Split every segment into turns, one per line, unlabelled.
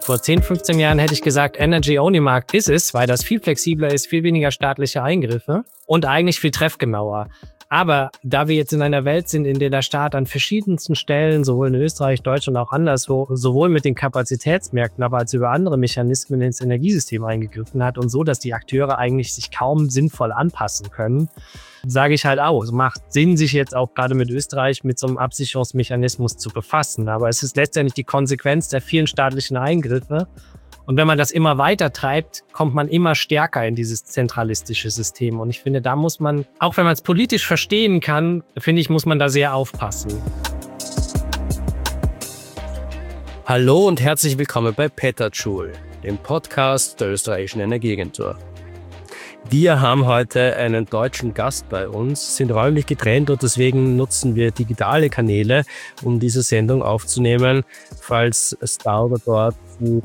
Vor 10, 15 Jahren hätte ich gesagt, Energy-Only-Markt ist es, weil das viel flexibler ist, viel weniger staatliche Eingriffe und eigentlich viel treffgenauer. Aber da wir jetzt in einer Welt sind, in der der Staat an verschiedensten Stellen, sowohl in Österreich, Deutschland und auch anderswo, sowohl mit den Kapazitätsmärkten, aber als über andere Mechanismen ins Energiesystem eingegriffen hat und so, dass die Akteure eigentlich sich kaum sinnvoll anpassen können, sage ich halt auch, es macht Sinn, sich jetzt auch gerade mit Österreich mit so einem Absicherungsmechanismus zu befassen. Aber es ist letztendlich die Konsequenz der vielen staatlichen Eingriffe. Und wenn man das immer weiter treibt, kommt man immer stärker in dieses zentralistische System. Und ich finde, da muss man, auch wenn man es politisch verstehen kann, finde ich, muss man da sehr aufpassen.
Hallo und herzlich willkommen bei Peterjoule, dem Podcast der österreichischen Energieagentur. Wir haben heute einen deutschen Gast bei uns, sind räumlich getrennt und deswegen nutzen wir digitale Kanäle, um diese Sendung aufzunehmen. Falls es da oder dort zu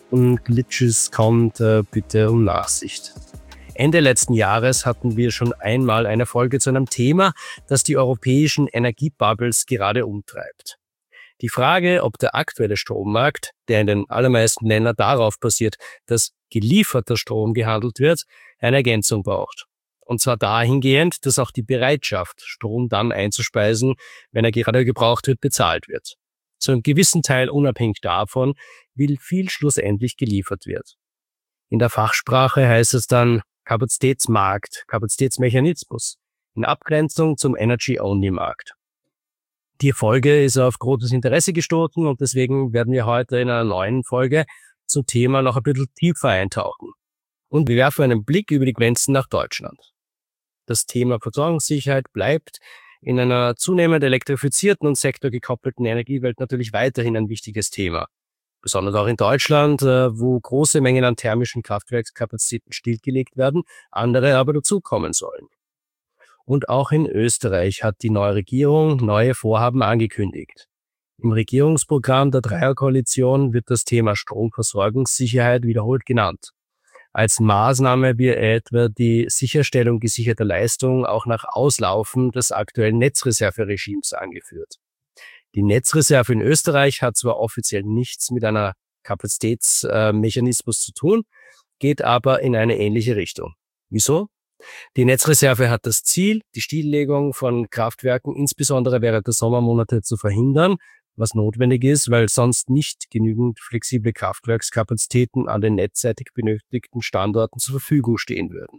Glitches kommt, bitte um Nachsicht. Ende letzten Jahres hatten wir schon einmal eine Folge zu einem Thema, das die europäischen Energiebubbles gerade umtreibt. Die Frage, ob der aktuelle Strommarkt, der in den allermeisten Ländern darauf basiert, dass gelieferter Strom gehandelt wird, eine Ergänzung braucht. Und zwar dahingehend, dass auch die Bereitschaft, Strom dann einzuspeisen, wenn er gerade gebraucht wird, bezahlt wird. Zu einem gewissen Teil unabhängig davon, wie viel schlussendlich geliefert wird. In der Fachsprache heißt es dann Kapazitätsmarkt, Kapazitätsmechanismus, in Abgrenzung zum Energy-Only-Markt. Die Folge ist auf großes Interesse gestoßen und deswegen werden wir heute in einer neuen Folge zum Thema noch ein bisschen tiefer eintauchen. Und wir werfen einen Blick über die Grenzen nach Deutschland. Das Thema Versorgungssicherheit bleibt in einer zunehmend elektrifizierten und sektorgekoppelten Energiewelt natürlich weiterhin ein wichtiges Thema. Besonders auch in Deutschland, wo große Mengen an thermischen Kraftwerkskapazitäten stillgelegt werden, andere aber dazukommen sollen. Und auch in Österreich hat die neue Regierung neue Vorhaben angekündigt. Im Regierungsprogramm der Dreierkoalition wird das Thema Stromversorgungssicherheit wiederholt genannt. Als Maßnahme wird etwa die Sicherstellung gesicherter Leistung auch nach Auslaufen des aktuellen Netzreserveregimes angeführt. Die Netzreserve in Österreich hat zwar offiziell nichts mit einer Kapazitätsmechanismus zu tun, geht aber in eine ähnliche Richtung. Wieso? Die Netzreserve hat das Ziel, die Stilllegung von Kraftwerken insbesondere während der Sommermonate zu verhindern, was notwendig ist, weil sonst nicht genügend flexible Kraftwerkskapazitäten an den netzseitig benötigten Standorten zur Verfügung stehen würden.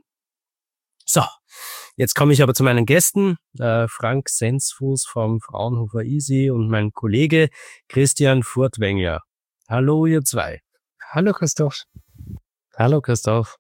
So, jetzt komme ich aber zu meinen Gästen, Frank Sensfuß vom Fraunhofer ISI und mein Kollege Christian Furtwängler. Hallo ihr zwei.
Hallo Christoph.
Hallo Christoph.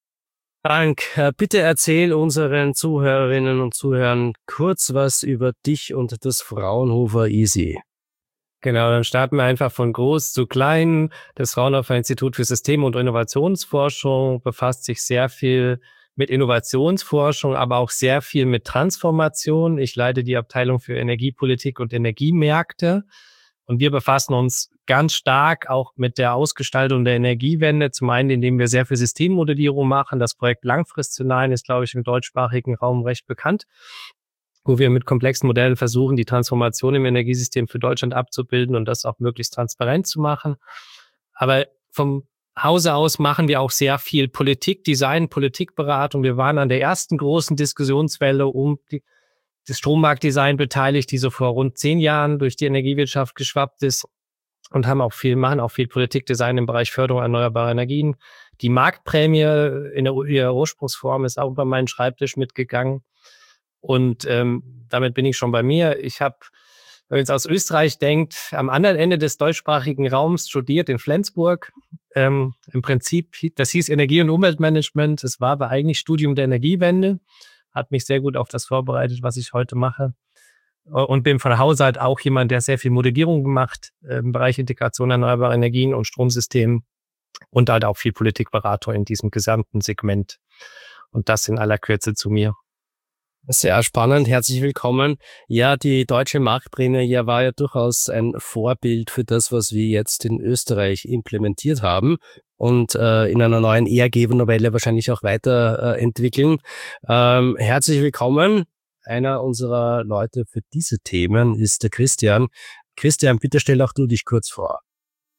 Frank, bitte erzähl unseren Zuhörerinnen und Zuhörern kurz was über dich und das Fraunhofer ISI.
Genau, dann starten wir einfach von groß zu klein. Das Fraunhofer Institut für System- und Innovationsforschung befasst sich sehr viel mit Innovationsforschung, aber auch sehr viel mit Transformation. Ich leite die Abteilung für Energiepolitik und Energiemärkte. Und wir befassen uns ganz stark auch mit der Ausgestaltung der Energiewende. Zum einen, indem wir sehr viel Systemmodellierung machen. Das Projekt Langfrist-Szenarien ist, glaube ich, im deutschsprachigen Raum recht bekannt, wo wir mit komplexen Modellen versuchen, die Transformation im Energiesystem für Deutschland abzubilden und das auch möglichst transparent zu machen. Aber vom Hause aus machen wir auch sehr viel Politikdesign, Politikberatung. Wir waren an der ersten großen Diskussionswelle um das Strommarktdesign beteiligt, die so vor rund 10 Jahren durch die Energiewirtschaft geschwappt ist und machen auch viel Politikdesign im Bereich Förderung erneuerbarer Energien. Die Marktprämie in ihrer Ursprungsform ist auch über meinen Schreibtisch mitgegangen. Und damit bin ich schon bei mir. Ich habe, wenn man jetzt aus Österreich denkt, am anderen Ende des deutschsprachigen Raums studiert in Flensburg. Im Prinzip, das hieß Energie- und Umweltmanagement. Es war aber eigentlich Studium der Energiewende. Hat mich sehr gut auf das vorbereitet, was ich heute mache. Und bin von Hause halt auch jemand, der sehr viel Modellierung gemacht im Bereich Integration erneuerbarer Energien und Stromsystemen und halt auch viel Politikberater in diesem gesamten Segment. Und das in aller Kürze zu mir.
Sehr spannend, herzlich willkommen. Ja, die deutsche Marktprämie war ja durchaus ein Vorbild für das, was wir jetzt in Österreich implementiert haben und in einer neuen ERG-Novelle wahrscheinlich auch weiterentwickeln. Herzlich willkommen. Einer unserer Leute für diese Themen ist der Christian. Christian, bitte stell auch du dich kurz vor.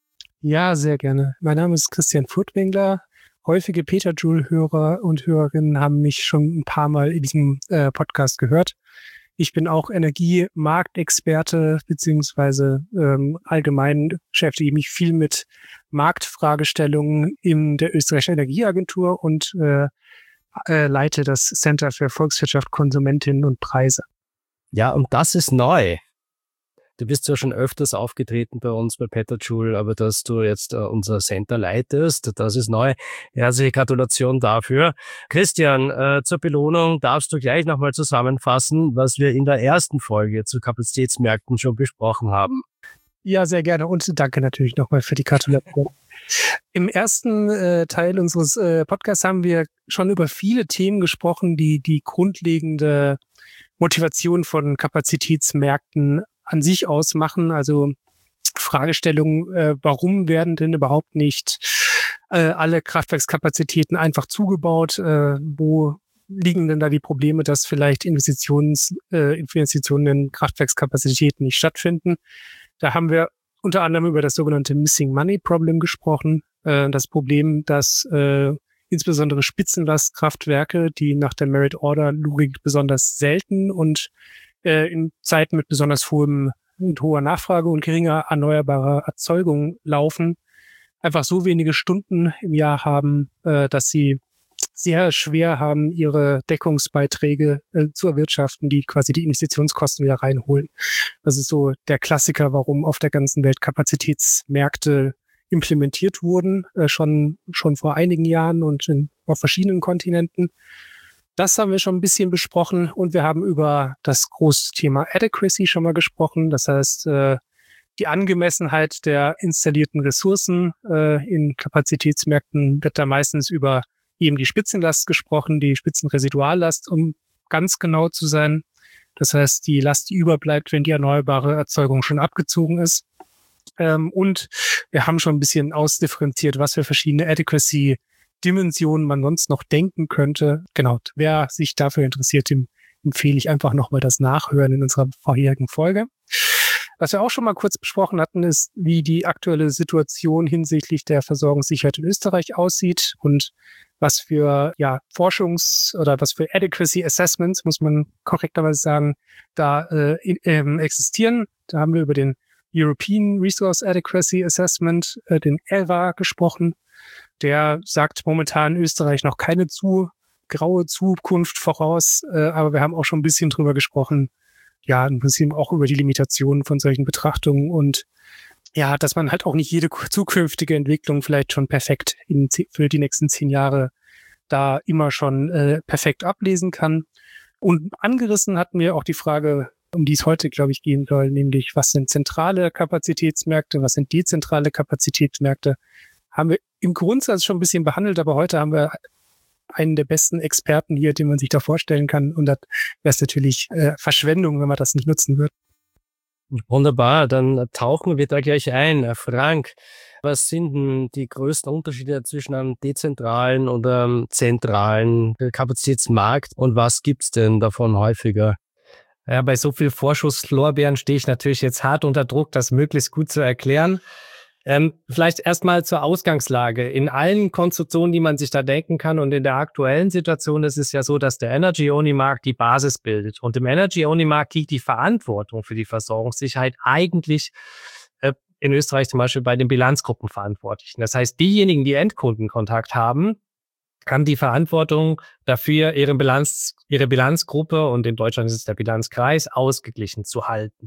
Ja, sehr gerne. Mein Name ist Christian Furtwängler. Häufige Petajoule-Hörer und Hörerinnen haben mich schon ein paar Mal in diesem Podcast gehört. Ich bin auch Energiemarktexperte, beziehungsweise allgemein beschäftige ich mich viel mit Marktfragestellungen in der Österreichischen Energieagentur und leite das Center für Volkswirtschaft, Konsumentinnen und Preise.
Ja, und das ist neu. Du bist ja schon öfters aufgetreten bei uns bei Petajoule, aber dass du jetzt unser Center leitest, das ist neu. Herzliche Gratulation dafür. Christian, zur Belohnung darfst du gleich nochmal zusammenfassen, was wir in der ersten Folge zu Kapazitätsmärkten schon besprochen haben.
Ja, sehr gerne und danke natürlich nochmal für die Gratulation. Im ersten Teil unseres Podcasts haben wir schon über viele Themen gesprochen, die die grundlegende Motivation von Kapazitätsmärkten an sich ausmachen. Also Fragestellungen, warum werden denn überhaupt nicht alle Kraftwerkskapazitäten einfach zugebaut? Wo liegen denn da die Probleme, dass vielleicht Investitionen in Kraftwerkskapazitäten nicht stattfinden? Da haben wir unter anderem über das sogenannte Missing Money Problem gesprochen. Das Problem, dass insbesondere Spitzenlastkraftwerke, die nach der Merit-Order-Logik besonders selten und in Zeiten mit besonders hoher Nachfrage und geringer erneuerbarer Erzeugung laufen, einfach so wenige Stunden im Jahr haben, dass sie sehr schwer haben, ihre Deckungsbeiträge zu erwirtschaften, die quasi die Investitionskosten wieder reinholen. Das ist so der Klassiker, warum auf der ganzen Welt Kapazitätsmärkte implementiert wurden, schon vor einigen Jahren und auf verschiedenen Kontinenten. Das haben wir schon ein bisschen besprochen und wir haben über das große Thema Adequacy schon mal gesprochen. Das heißt, die Angemessenheit der installierten Ressourcen in Kapazitätsmärkten wird da meistens über eben die Spitzenlast gesprochen, die Spitzenresiduallast, um ganz genau zu sein. Das heißt, die Last, die überbleibt, wenn die erneuerbare Erzeugung schon abgezogen ist. Und wir haben schon ein bisschen ausdifferenziert, was für verschiedene Adequacy-Dimensionen man sonst noch denken könnte. Genau, wer sich dafür interessiert, dem empfehle ich einfach nochmal das Nachhören in unserer vorherigen Folge. Was wir auch schon mal kurz besprochen hatten, ist, wie die aktuelle Situation hinsichtlich der Versorgungssicherheit in Österreich aussieht und was für was für Adequacy Assessments, muss man korrekterweise sagen, da existieren. Da haben wir über den European Resource Adequacy Assessment, den ERA, gesprochen. Der sagt momentan Österreich noch keine zu graue Zukunft voraus, aber wir haben auch schon ein bisschen drüber gesprochen, ja, ein bisschen auch über die Limitationen von solchen Betrachtungen und ja, dass man halt auch nicht jede zukünftige Entwicklung vielleicht schon perfekt für die nächsten 10 Jahre da immer schon perfekt ablesen kann. Und angerissen hatten wir auch die Frage, um die es heute, glaube ich, gehen soll, nämlich was sind zentrale Kapazitätsmärkte, was sind dezentrale Kapazitätsmärkte? Haben wir im Grundsatz schon ein bisschen behandelt, aber heute haben wir einen der besten Experten hier, den man sich da vorstellen kann. Und das wäre es natürlich Verschwendung, wenn man das nicht nutzen würde.
Wunderbar, dann tauchen wir da gleich ein. Frank, was sind denn die größten Unterschiede zwischen einem dezentralen und einem zentralen Kapazitätsmarkt und was gibt's denn davon häufiger?
Ja, bei so viel Vorschusslorbeeren stehe ich natürlich jetzt hart unter Druck, das möglichst gut zu erklären. Vielleicht erstmal zur Ausgangslage. In allen Konstruktionen, die man sich da denken kann und in der aktuellen Situation ist es ja so, dass der Energy-Only-Markt die Basis bildet. Und im Energy-Only-Markt liegt die Verantwortung für die Versorgungssicherheit eigentlich in Österreich zum Beispiel bei den Bilanzgruppenverantwortlichen. Das heißt, diejenigen, die Endkundenkontakt haben die Verantwortung dafür, ihre Bilanzgruppe, und in Deutschland ist es der Bilanzkreis, ausgeglichen zu halten.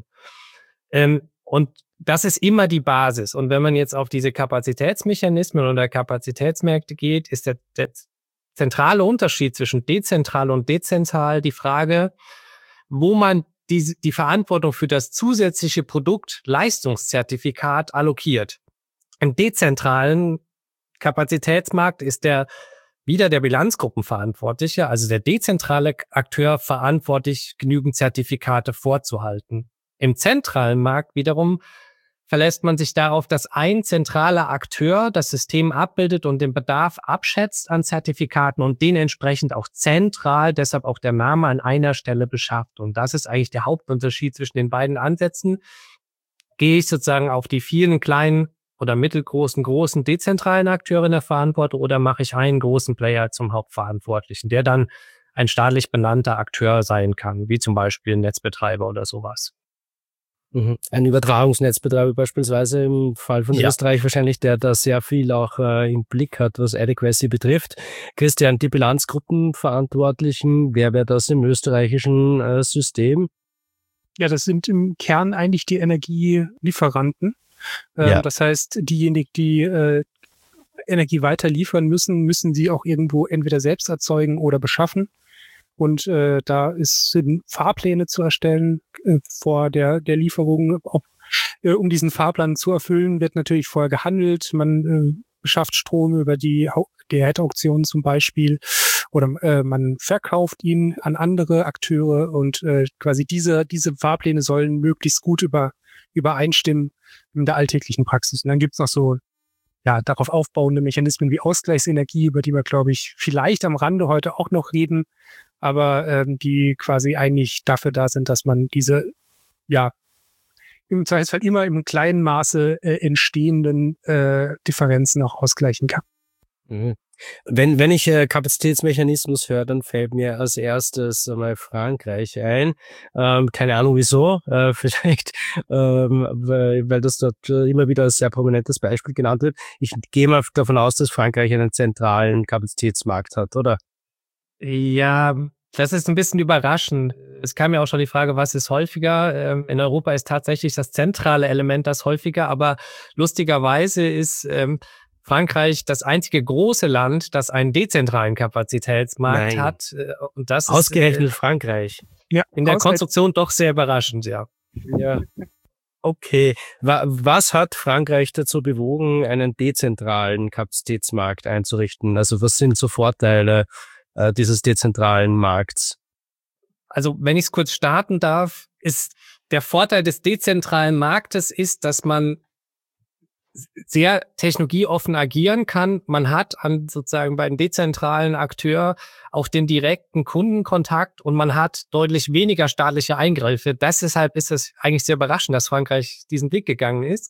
Und das ist immer die Basis. Und wenn man jetzt auf diese Kapazitätsmechanismen oder Kapazitätsmärkte geht, ist der zentrale Unterschied zwischen dezentral und dezentral die Frage, wo man die Verantwortung für das zusätzliche Produkt Leistungszertifikat allokiert. Im dezentralen Kapazitätsmarkt ist wieder der Bilanzgruppenverantwortliche, also der dezentrale Akteur, verantwortlich, genügend Zertifikate vorzuhalten. Im zentralen Markt wiederum verlässt man sich darauf, dass ein zentraler Akteur das System abbildet und den Bedarf abschätzt an Zertifikaten und den entsprechend auch zentral, deshalb auch der Name, an einer Stelle beschafft. Und das ist eigentlich der Hauptunterschied zwischen den beiden Ansätzen. Gehe ich sozusagen auf die vielen kleinen oder mittelgroßen, großen dezentralen Akteure in der Verantwortung oder mache ich einen großen Player zum Hauptverantwortlichen, der dann ein staatlich benannter Akteur sein kann, wie zum Beispiel ein Netzbetreiber oder sowas.
Ein Übertragungsnetzbetreiber beispielsweise im Fall von Österreich wahrscheinlich, der da sehr viel auch im Blick hat, was Adequacy betrifft. Christian, die Bilanzgruppenverantwortlichen, wer wäre das im österreichischen System?
Ja, das sind im Kern eigentlich die Energielieferanten. Das heißt, diejenigen, die Energie weiter liefern müssen sie auch irgendwo entweder selbst erzeugen oder beschaffen. Und da sind Fahrpläne zu erstellen vor der Lieferung. Um diesen Fahrplan zu erfüllen, wird natürlich vorher gehandelt. Man beschafft Strom über die Day-Ahead-Auktion zum Beispiel oder man verkauft ihn an andere Akteure und quasi diese Fahrpläne sollen möglichst gut übereinstimmen in der alltäglichen Praxis. Und dann gibt's noch so darauf aufbauende Mechanismen wie Ausgleichsenergie, über die wir, glaube ich, vielleicht am Rande heute auch noch reden, aber die quasi eigentlich dafür da sind, dass man diese, im Zweifelsfall immer im kleinen Maße entstehenden Differenzen auch ausgleichen kann.
Wenn ich Kapazitätsmechanismus höre, dann fällt mir als erstes mal Frankreich ein. Keine Ahnung wieso, vielleicht weil das dort immer wieder als sehr prominentes Beispiel genannt wird. Ich gehe mal davon aus, dass Frankreich einen zentralen Kapazitätsmarkt hat, oder?
Ja, das ist ein bisschen überraschend. Es kam ja auch schon die Frage, was ist häufiger? In Europa ist tatsächlich das zentrale Element das häufiger, aber lustigerweise ist Frankreich das einzige große Land, das einen dezentralen Kapazitätsmarkt hat. Und das
ausgerechnet ist Frankreich.
Ja, in der Konstruktion doch sehr überraschend, ja.
Ja. Okay. Was hat Frankreich dazu bewogen, einen dezentralen Kapazitätsmarkt einzurichten? Also was sind so Vorteile dieses dezentralen Markts?
Also wenn ich es kurz starten darf, ist der Vorteil des dezentralen Marktes ist, dass man sehr technologieoffen agieren kann. Man hat sozusagen bei einem dezentralen Akteur auch den direkten Kundenkontakt und man hat deutlich weniger staatliche Eingriffe. Deshalb ist es eigentlich sehr überraschend, dass Frankreich diesen Weg gegangen ist.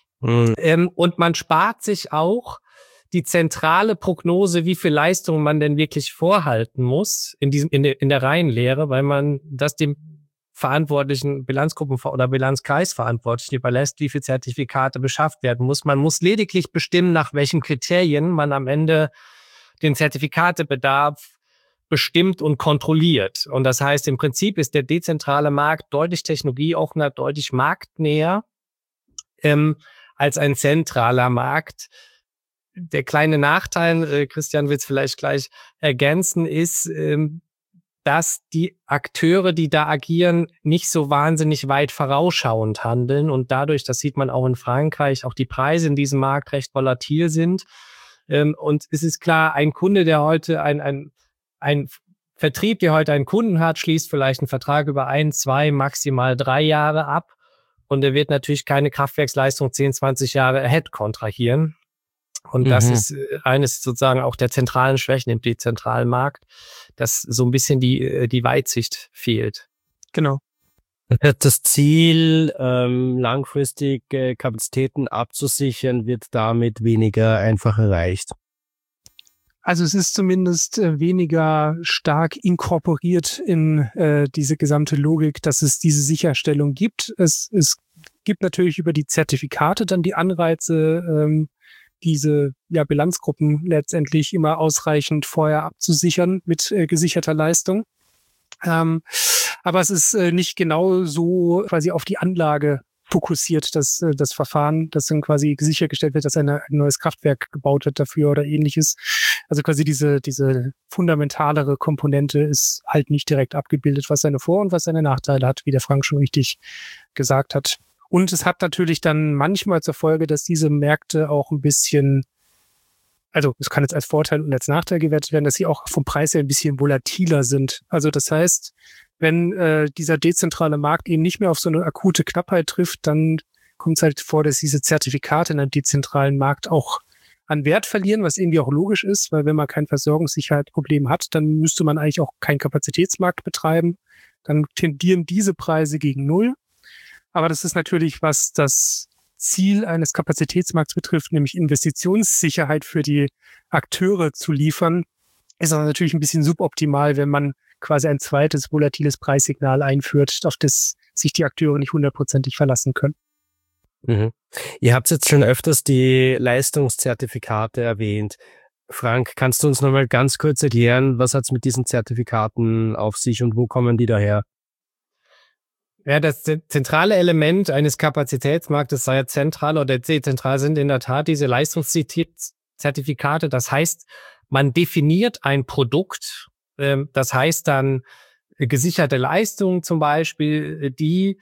Und man spart sich auch die zentrale Prognose, wie viel Leistung man denn wirklich vorhalten muss in der Reihenlehre, weil man das dem verantwortlichen Bilanzgruppen- oder Bilanzkreisverantwortlichen überlässt, wie viel Zertifikate beschafft werden muss. Man muss lediglich bestimmen, nach welchen Kriterien man am Ende den Zertifikatebedarf bestimmt und kontrolliert. Und das heißt, im Prinzip ist der dezentrale Markt deutlich technologieoffener, deutlich marktnäher als ein zentraler Markt. Der kleine Nachteil, Christian wird es vielleicht gleich ergänzen, ist, dass die Akteure, die da agieren, nicht so wahnsinnig weit vorausschauend handeln und dadurch, das sieht man auch in Frankreich, auch die Preise in diesem Markt recht volatil sind. Und es ist klar, ein Kunde, der heute ein Vertrieb, der heute einen Kunden hat, schließt vielleicht einen Vertrag über 1, 2, maximal 3 Jahre ab und er wird natürlich keine Kraftwerksleistung 10, 20 Jahre ahead kontrahieren. Und das ist eines sozusagen auch der zentralen Schwächen im dezentralen Markt, dass so ein bisschen die Weitsicht fehlt.
Genau.
Das Ziel, langfristig Kapazitäten abzusichern, wird damit weniger einfach erreicht.
Also es ist zumindest weniger stark inkorporiert in diese gesamte Logik, dass es diese Sicherstellung gibt. Es gibt natürlich über die Zertifikate dann die Anreize, diese Bilanzgruppen letztendlich immer ausreichend vorher abzusichern mit gesicherter Leistung. Aber es ist nicht genau so quasi auf die Anlage fokussiert, dass das Verfahren, das dann quasi sichergestellt wird, dass ein neues Kraftwerk gebaut wird dafür oder ähnliches. Also quasi diese fundamentalere Komponente ist halt nicht direkt abgebildet, was seine Vor- und was seine Nachteile hat, wie der Frank schon richtig gesagt hat. Und es hat natürlich dann manchmal zur Folge, dass diese Märkte auch ein bisschen, also es kann jetzt als Vorteil und als Nachteil gewertet werden, dass sie auch vom Preis her ein bisschen volatiler sind. Also das heißt, wenn dieser dezentrale Markt eben nicht mehr auf so eine akute Knappheit trifft, dann kommt es halt vor, dass diese Zertifikate in einem dezentralen Markt auch an Wert verlieren, was irgendwie auch logisch ist, weil wenn man kein Versorgungssicherheitsproblem hat, dann müsste man eigentlich auch keinen Kapazitätsmarkt betreiben. Dann tendieren diese Preise gegen Null. Aber das ist natürlich was, das Ziel eines Kapazitätsmarkts betrifft, nämlich Investitionssicherheit für die Akteure zu liefern, ist das natürlich ein bisschen suboptimal, wenn man quasi ein zweites volatiles Preissignal einführt, auf das sich die Akteure nicht 100%ig verlassen können.
Mhm. Ihr habt jetzt schon öfters die Leistungszertifikate erwähnt. Frank, kannst du uns nochmal ganz kurz erklären, was hat es mit diesen Zertifikaten auf sich und wo kommen die daher?
Ja, das zentrale Element eines Kapazitätsmarktes, sei er zentral oder dezentral, sind in der Tat diese Leistungszertifikate. Das heißt, man definiert ein Produkt, das heißt dann gesicherte Leistung zum Beispiel, die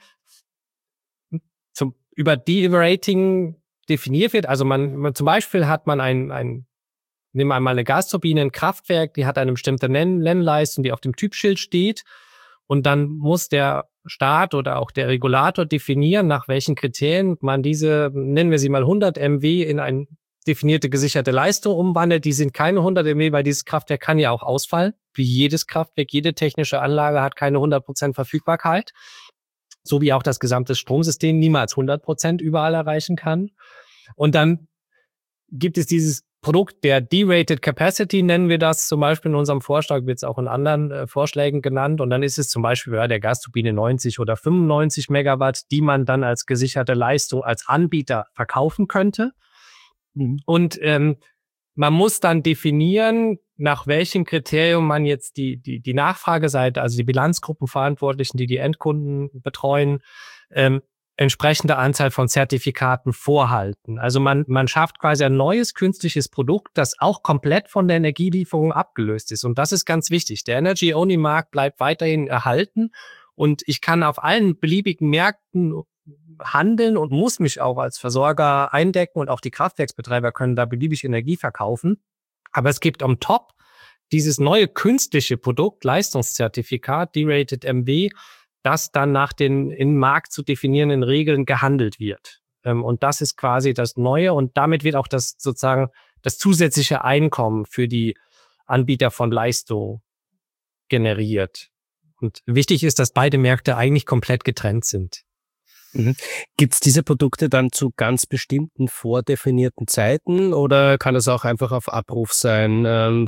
über D-Rating definiert wird. Also man zum Beispiel hat man nehmen wir einmal eine Gasturbine, ein Kraftwerk, die hat eine bestimmte Nennleistung, die auf dem Typschild steht. Und dann muss der Staat oder auch der Regulator definieren, nach welchen Kriterien man diese, nennen wir sie mal 100 MW, in eine definierte gesicherte Leistung umwandelt. Die sind keine 100 MW, weil dieses Kraftwerk kann ja auch ausfallen. Wie jedes Kraftwerk, jede technische Anlage hat keine 100% Verfügbarkeit. So wie auch das gesamte Stromsystem niemals 100% überall erreichen kann. Und dann gibt es dieses Produkt der D-Rated Capacity, nennen wir das zum Beispiel in unserem Vorschlag, wird es auch in anderen Vorschlägen genannt. Und dann ist es zum Beispiel der Gasturbine 90 oder 95 Megawatt, die man dann als gesicherte Leistung als Anbieter verkaufen könnte. Und man muss dann definieren, nach welchem Kriterium man jetzt die Nachfrageseite, also die Bilanzgruppenverantwortlichen, die Endkunden betreuen, entsprechende Anzahl von Zertifikaten vorhalten. Also man schafft quasi ein neues künstliches Produkt, das auch komplett von der Energielieferung abgelöst ist. Und das ist ganz wichtig. Der Energy-Only-Markt bleibt weiterhin erhalten und ich kann auf allen beliebigen Märkten handeln und muss mich auch als Versorger eindecken und auch die Kraftwerksbetreiber können da beliebig Energie verkaufen. Aber es gibt on top dieses neue künstliche Produkt, Leistungszertifikat, D-Rated MW, das dann nach den im Markt zu definierenden Regeln gehandelt wird. Und das ist quasi das Neue und damit wird auch das sozusagen das zusätzliche Einkommen für die Anbieter von Leistung generiert. Und wichtig ist, dass beide Märkte eigentlich komplett getrennt sind.
Gibt es diese Produkte dann zu ganz bestimmten vordefinierten Zeiten oder kann es auch einfach auf Abruf sein?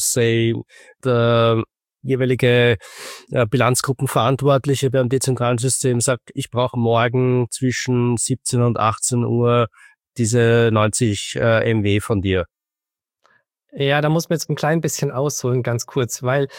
Der jeweilige Bilanzgruppenverantwortliche beim dezentralen System sagt, ich brauche morgen zwischen 17 und 18 Uhr diese 90 MW von dir.
Ja, da muss man jetzt ein klein bisschen ausholen, ganz kurz, weil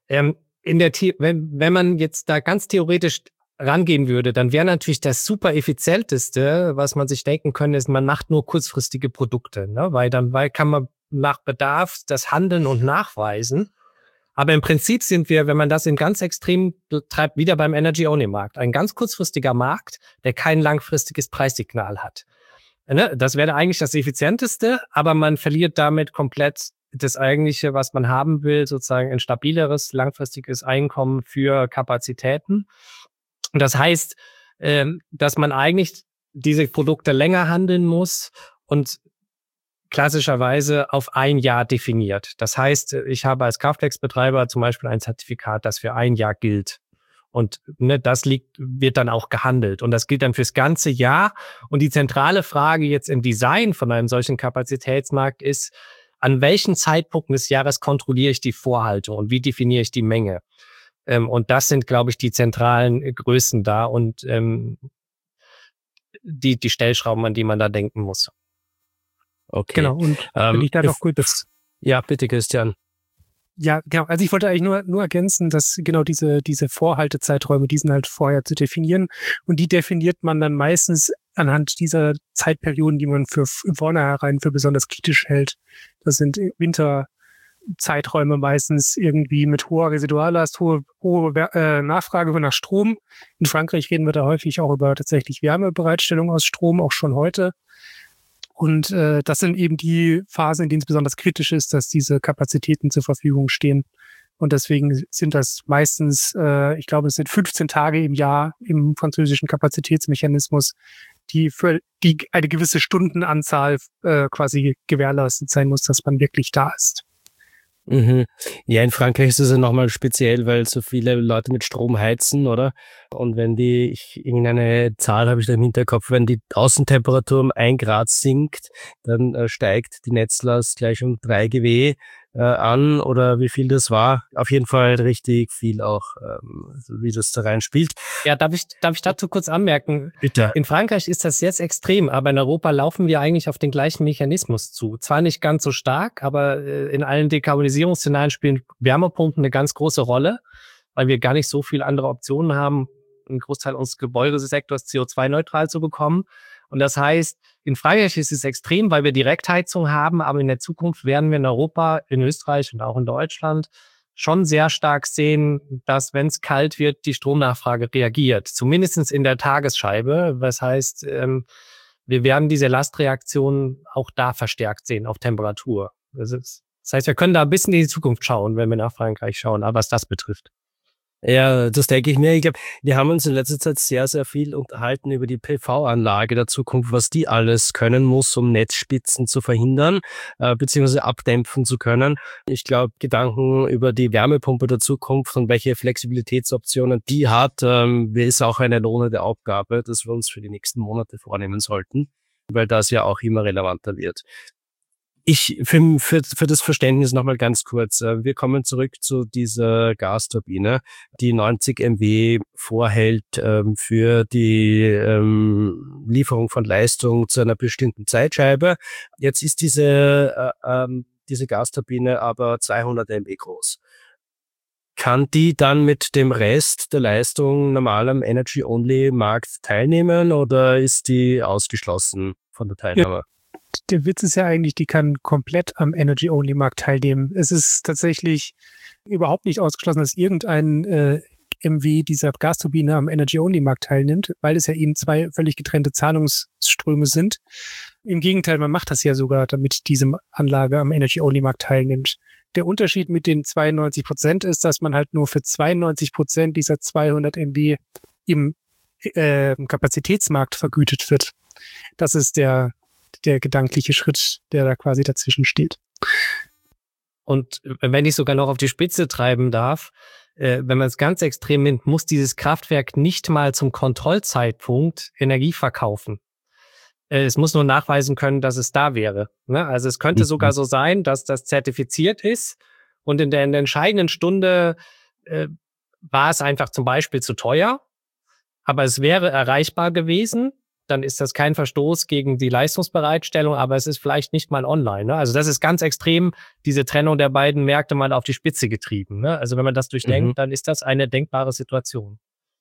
wenn man jetzt da ganz theoretisch rangehen würde, dann wäre natürlich das super effizienteste, was man sich denken könnte, ist, man macht nur kurzfristige Produkte, ne? Weil kann man nach Bedarf das handeln und nachweisen. Aber im Prinzip sind wir, wenn man das in ganz extrem treibt, wieder beim Energy-Only-Markt. Ein ganz kurzfristiger Markt, der kein langfristiges Preissignal hat. Ne? Das wäre eigentlich das Effizienteste, aber man verliert damit komplett das Eigentliche, was man haben will, sozusagen ein stabileres, langfristiges Einkommen für Kapazitäten. Und das heißt, dass man eigentlich diese Produkte länger handeln muss und klassischerweise auf ein Jahr definiert. Das heißt, ich habe als Kraftwerksbetreiber zum Beispiel ein Zertifikat, das für ein Jahr gilt. Und das wird dann auch gehandelt. Und das gilt dann fürs ganze Jahr. Und die zentrale Frage jetzt im Design von einem solchen Kapazitätsmarkt ist, an welchen Zeitpunkten des Jahres kontrolliere ich die Vorhaltung und wie definiere ich die Menge? Und das sind, glaube ich, die zentralen Größen da und die Stellschrauben, an die man da denken muss.
Okay.
Genau, und wenn ich da noch kurz...
Ja, bitte, Christian.
Ja, genau. Also ich wollte eigentlich nur ergänzen, dass genau diese Vorhaltezeiträume, die sind halt vorher zu definieren. Und die definiert man dann meistens anhand dieser Zeitperioden, die man für vornherein für besonders kritisch hält. Das sind Winterzeiträume meistens irgendwie mit hoher Residuallast, hohe Nachfrage nach Strom. In Frankreich reden wir da häufig auch über tatsächlich Wärmebereitstellung aus Strom, auch schon heute. Und das sind eben die Phasen, in denen es besonders kritisch ist, dass diese Kapazitäten zur Verfügung stehen. Und deswegen sind das meistens, ich glaube, es sind 15 Tage im Jahr im französischen Kapazitätsmechanismus, die für die eine gewisse Stundenanzahl quasi gewährleistet sein muss, dass man wirklich da ist.
Mhm. Ja, in Frankreich ist es ja nochmal speziell, weil so viele Leute mit Strom heizen, oder? Und wenn irgendeine Zahl habe ich da im Hinterkopf, wenn die Außentemperatur um 1 Grad sinkt, dann steigt die Netzlast gleich um 3 GW an, oder wie viel das war. Auf jeden Fall richtig viel auch, wie das da reinspielt.
Ja, darf ich dazu kurz anmerken?
Bitte.
In Frankreich ist das jetzt extrem, aber in Europa laufen wir eigentlich auf den gleichen Mechanismus zu. Zwar nicht ganz so stark, aber in allen Dekarbonisierungsszenarien spielen Wärmepumpen eine ganz große Rolle, weil wir gar nicht so viele andere Optionen haben, einen Großteil unseres Gebäudesektors CO2-neutral zu bekommen. Und das heißt, in Frankreich ist es extrem, weil wir Direktheizung haben, aber in der Zukunft werden wir in Europa, in Österreich und auch in Deutschland schon sehr stark sehen, dass, wenn es kalt wird, die Stromnachfrage reagiert. Zumindest in der Tagesscheibe. Was heißt, wir werden diese Lastreaktion auch da verstärkt sehen auf Temperatur. Das heißt, wir können da ein bisschen in die Zukunft schauen, wenn wir nach Frankreich schauen, aber was das betrifft.
Ja, das denke ich mir. Ich glaube, wir haben uns in letzter Zeit sehr, sehr viel unterhalten über die PV-Anlage der Zukunft, was die alles können muss, um Netzspitzen zu verhindern, beziehungsweise abdämpfen zu können. Ich glaube, Gedanken über die Wärmepumpe der Zukunft und welche Flexibilitätsoptionen die hat, ist auch eine lohnende Aufgabe, dass wir uns für die nächsten Monate vornehmen sollten, weil das ja auch immer relevanter wird. Für das Verständnis nochmal ganz kurz. Wir kommen zurück zu dieser Gasturbine, die 90 MW vorhält für die Lieferung von Leistung zu einer bestimmten Zeitscheibe. Jetzt ist diese Gasturbine aber 200 MW groß. Kann die dann mit dem Rest der Leistung normal am Energy-Only-Markt teilnehmen, oder ist die ausgeschlossen von der Teilnahme?
Ja. Der Witz ist ja eigentlich, die kann komplett am Energy-Only-Markt teilnehmen. Es ist tatsächlich überhaupt nicht ausgeschlossen, dass irgendein MW dieser Gasturbine am Energy-Only-Markt teilnimmt, weil es ja eben zwei völlig getrennte Zahlungsströme sind. Im Gegenteil, man macht das ja sogar, damit diese Anlage am Energy-Only-Markt teilnimmt. Der Unterschied mit den 92% ist, dass man halt nur für 92% dieser 200 MW im Kapazitätsmarkt vergütet wird. Das ist der gedankliche Schritt, der da quasi dazwischen steht.
Und wenn ich sogar noch auf die Spitze treiben darf, wenn man es ganz extrem nimmt, muss dieses Kraftwerk nicht mal zum Kontrollzeitpunkt Energie verkaufen. Es muss nur nachweisen können, dass es da wäre. Ne? Also es könnte sogar so sein, dass das zertifiziert ist und in der entscheidenden Stunde war es einfach zum Beispiel zu teuer, aber es wäre erreichbar gewesen. Dann ist das kein Verstoß gegen die Leistungsbereitstellung, aber es ist vielleicht nicht mal online. Ne? Also das ist ganz extrem, diese Trennung der beiden Märkte mal auf die Spitze getrieben. Ne? Also wenn man das durchdenkt, dann ist das eine denkbare Situation.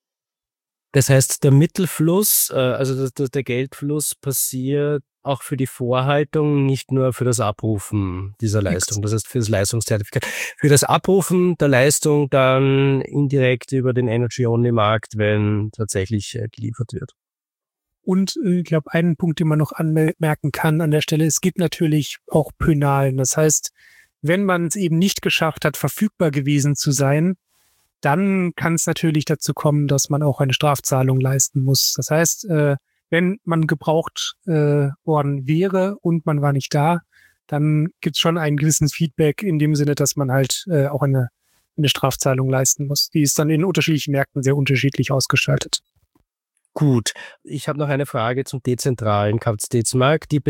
Das heißt, der Mittelfluss, also der Geldfluss passiert auch für die Vorhaltung, nicht nur für das Abrufen dieser Leistung. Das heißt, für das Leistungszertifikat. Für das Abrufen der Leistung dann indirekt über den Energy-Only-Markt, wenn tatsächlich geliefert wird.
Und ich glaube, einen Punkt, den man noch anmerken kann an der Stelle, es gibt natürlich auch Penalen. Das heißt, wenn man es eben nicht geschafft hat, verfügbar gewesen zu sein, dann kann es natürlich dazu kommen, dass man auch eine Strafzahlung leisten muss. Das heißt, wenn man gebraucht worden wäre und man war nicht da, dann gibt es schon einen gewissen Feedback in dem Sinne, dass man halt auch eine Strafzahlung leisten muss. Die ist dann in unterschiedlichen Märkten sehr unterschiedlich ausgestaltet.
Gut, ich habe noch eine Frage zum dezentralen Kapazitätsmarkt. Die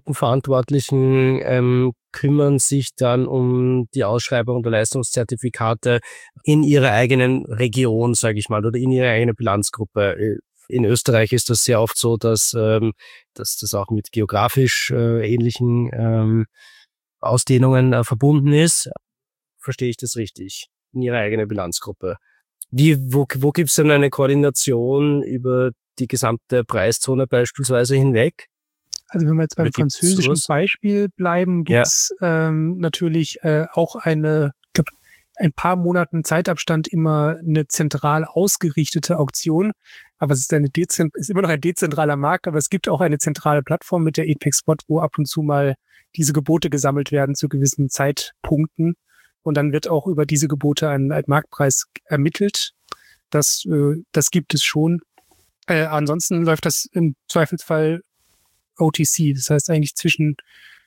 Bilanzgruppenverantwortlichen kümmern sich dann um die Ausschreibung der Leistungszertifikate in ihrer eigenen Region, sage ich mal, oder in ihrer eigenen Bilanzgruppe. In Österreich ist das sehr oft so, dass das auch mit geografisch ähnlichen Ausdehnungen verbunden ist. Verstehe ich das richtig? In ihrer eigenen Bilanzgruppe. Wo gibt es denn eine Koordination über die gesamte Preiszone beispielsweise hinweg?
Also wenn wir jetzt beim französischen Beispiel bleiben, gibt es natürlich auch ein paar Monaten Zeitabstand immer eine zentral ausgerichtete Auktion. Aber es ist ist immer noch ein dezentraler Markt, aber es gibt auch eine zentrale Plattform mit der EPEX Spot, wo ab und zu mal diese Gebote gesammelt werden zu gewissen Zeitpunkten. Und dann wird auch über diese Gebote ein Marktpreis ermittelt. Das gibt es schon. Ansonsten läuft das im Zweifelsfall OTC. Das heißt eigentlich zwischen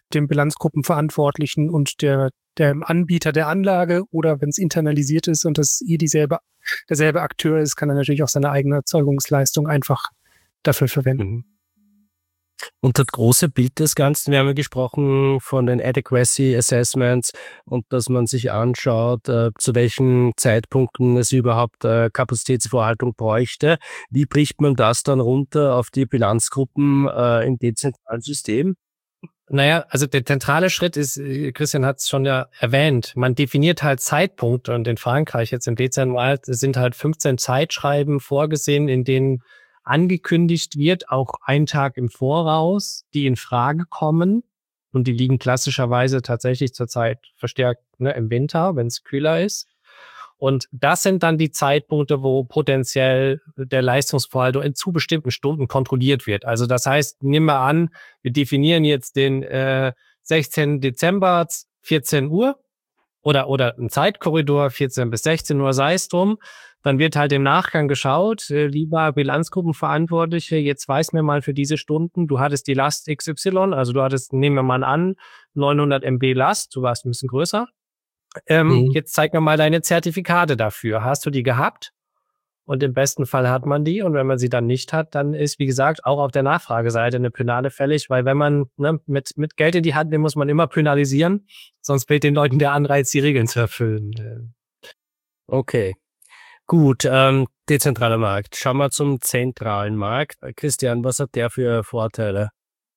dem Bilanzgruppenverantwortlichen und dem Anbieter der Anlage, oder wenn es internalisiert ist und das derselbe Akteur ist, kann er natürlich auch seine eigene Erzeugungsleistung einfach dafür verwenden.
Und das große Bild des Ganzen, wir haben ja gesprochen von den Adequacy Assessments und dass man sich anschaut, zu welchen Zeitpunkten es überhaupt Kapazitätsvorhaltung bräuchte. Wie bricht man das dann runter auf die Bilanzgruppen im dezentralen System?
Naja, also der zentrale Schritt ist, Christian hat es schon ja erwähnt, man definiert halt Zeitpunkte, und in Frankreich jetzt im Dezentral sind halt 15 Zeitschreiben vorgesehen, in denen angekündigt wird, auch einen Tag im Voraus, die in Frage kommen. Und die liegen klassischerweise tatsächlich zurzeit verstärkt im Winter, wenn es kühler ist. Und das sind dann die Zeitpunkte, wo potenziell der Leistungsvorhalt zu bestimmten Stunden kontrolliert wird. Also das heißt, nehmen wir an, wir definieren jetzt den 16. Dezember 14 Uhr oder einen Zeitkorridor 14 bis 16 Uhr, sei es drum. Dann wird halt im Nachgang geschaut, lieber Bilanzgruppenverantwortliche, jetzt weiß mir mal für diese Stunden, du hattest die Last XY, also du hattest, nehmen wir mal an, 900 MB Last, du warst ein bisschen größer. Jetzt zeig mir mal deine Zertifikate dafür. Hast du die gehabt? Und im besten Fall hat man die. Und wenn man sie dann nicht hat, dann ist, wie gesagt, auch auf der Nachfrageseite eine Penale fällig, weil wenn man mit Geld in die Hand nimmt, muss man immer penalisieren. Sonst fehlt den Leuten der Anreiz, die Regeln zu erfüllen.
Okay. Gut, dezentraler Markt. Schauen wir zum zentralen Markt. Christian, was hat der für Vorteile?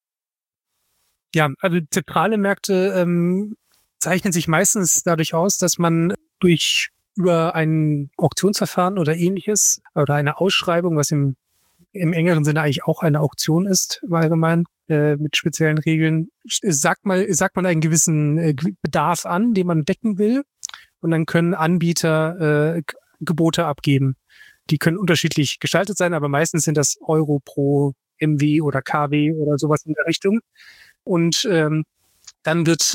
Ja, also zentrale Märkte zeichnen sich meistens dadurch aus, dass man über ein Auktionsverfahren oder ähnliches oder eine Ausschreibung, was im engeren Sinne eigentlich auch eine Auktion ist, im Allgemeinen, mit speziellen Regeln, sagt man einen gewissen Bedarf an, den man decken will, und dann können Anbieter Gebote abgeben. Die können unterschiedlich gestaltet sein, aber meistens sind das Euro pro MW oder KW oder sowas in der Richtung. Und dann wird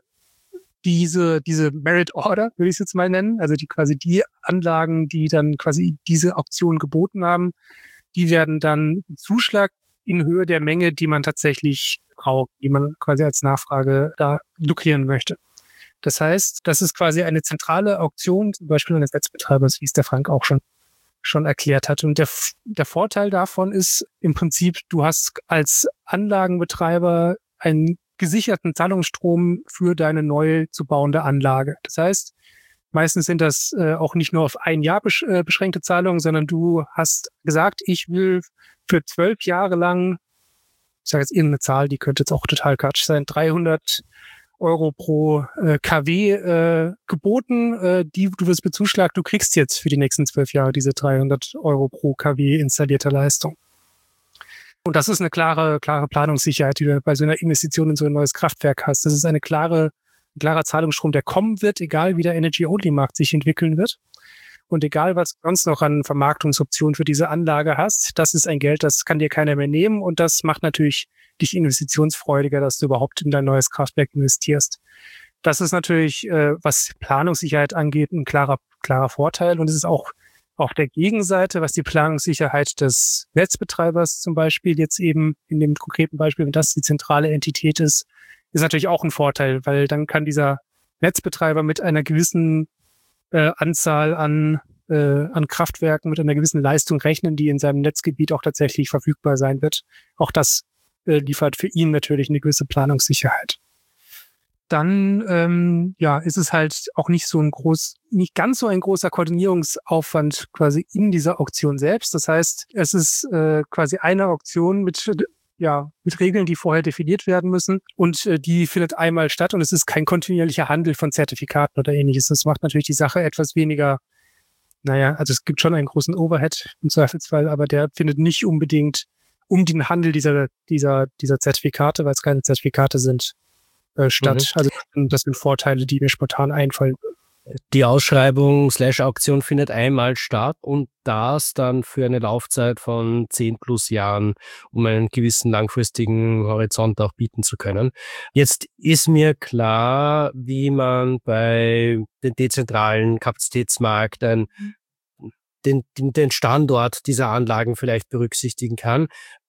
diese Merit Order, würde ich es jetzt mal nennen, also die Anlagen, die dann quasi diese Auktion geboten haben, die werden dann Zuschlag in Höhe der Menge, die man tatsächlich braucht, die man quasi als Nachfrage da lukrieren möchte. Das heißt, das ist quasi eine zentrale Auktion, zum Beispiel eines Netzbetreibers, wie es der Frank auch schon erklärt hat. Und der Vorteil davon ist im Prinzip, du hast als Anlagenbetreiber einen gesicherten Zahlungsstrom für deine neu zu bauende Anlage. Das heißt, meistens sind das auch nicht nur auf ein Jahr beschränkte Zahlungen, sondern du hast gesagt, ich will für 12 Jahre lang, ich sage jetzt irgendeine Zahl, die könnte jetzt auch total Quatsch sein, 300 Euro pro KW geboten, du wirst bezuschlagt, du kriegst jetzt für die nächsten 12 Jahre diese 300 Euro pro KW installierte Leistung. Und das ist eine klare Planungssicherheit, die du bei so einer Investition in so ein neues Kraftwerk hast. Das ist ein klarer Zahlungsstrom, der kommen wird, egal wie der Energy-Only-Markt sich entwickeln wird. Und egal, was du sonst noch an Vermarktungsoptionen für diese Anlage hast, das ist ein Geld, das kann dir keiner mehr nehmen. Und das macht natürlich dich investitionsfreudiger, dass du überhaupt in dein neues Kraftwerk investierst. Das ist natürlich, was Planungssicherheit angeht, ein klarer Vorteil. Und es ist auch auf der Gegenseite, was die Planungssicherheit des Netzbetreibers zum Beispiel jetzt eben in dem konkreten Beispiel, wenn das die zentrale Entität ist natürlich auch ein Vorteil, weil dann kann dieser Netzbetreiber mit einer gewissen Anzahl an Kraftwerken, mit einer gewissen Leistung rechnen, die in seinem Netzgebiet auch tatsächlich verfügbar sein wird. Auch das liefert für ihn natürlich eine gewisse Planungssicherheit. Dann ist es halt auch nicht ganz so ein großer Koordinierungsaufwand quasi in dieser Auktion selbst. Das heißt, es ist quasi eine Auktion mit Regeln, die vorher definiert werden müssen, und die findet einmal statt, und es ist kein kontinuierlicher Handel von Zertifikaten oder ähnliches. Das macht natürlich die Sache etwas weniger, also es gibt schon einen großen Overhead im Zweifelsfall, aber der findet nicht unbedingt um den Handel dieser Zertifikate, weil es keine Zertifikate sind, statt. Also das sind Vorteile, die mir spontan einfallen.
Die Ausschreibung / Auktion findet einmal statt und das dann für eine Laufzeit von 10 plus Jahren, um einen gewissen langfristigen Horizont auch bieten zu können. Jetzt ist mir klar, wie man bei den dezentralen Kapazitätsmarkt den Standort dieser Anlagen vielleicht berücksichtigen kann.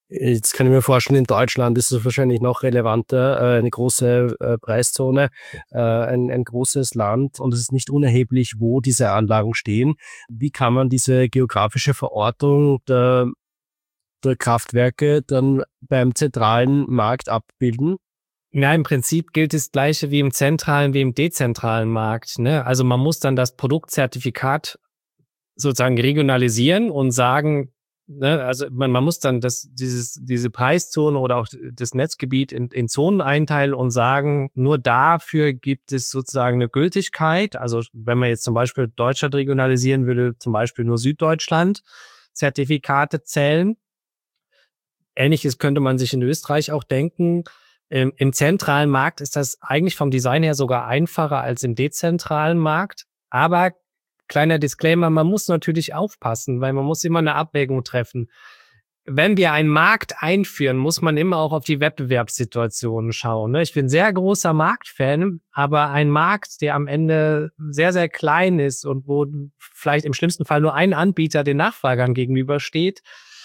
Jetzt kann ich mir vorstellen, in Deutschland ist es wahrscheinlich noch relevanter, eine große Preiszone, ein großes Land, und es ist nicht unerheblich, wo diese Anlagen stehen. Wie kann man diese geografische Verortung der Kraftwerke dann beim zentralen Markt abbilden?
Ja, im Prinzip gilt das Gleiche wie im zentralen, wie im dezentralen Markt, ne? Also man muss dann das Produktzertifikat sozusagen regionalisieren und sagen, ne, also man muss dann diese Preiszone oder auch das Netzgebiet in Zonen einteilen und sagen, nur dafür gibt es sozusagen eine Gültigkeit. Also wenn man jetzt zum Beispiel Deutschland regionalisieren würde, zum Beispiel nur Süddeutschland Zertifikate zählen. Ähnliches könnte man sich in Österreich auch denken. Im zentralen Markt ist das eigentlich vom Design her sogar einfacher als im dezentralen Markt. Aber kleiner Disclaimer, man muss natürlich aufpassen, weil man muss immer eine Abwägung treffen. Wenn wir einen Markt einführen, muss man immer auch auf die Wettbewerbssituationen schauen. Ich bin sehr großer Marktfan, aber ein Markt, der am Ende sehr, sehr klein ist und wo vielleicht im schlimmsten Fall nur ein Anbieter den Nachfragern gegenübersteht,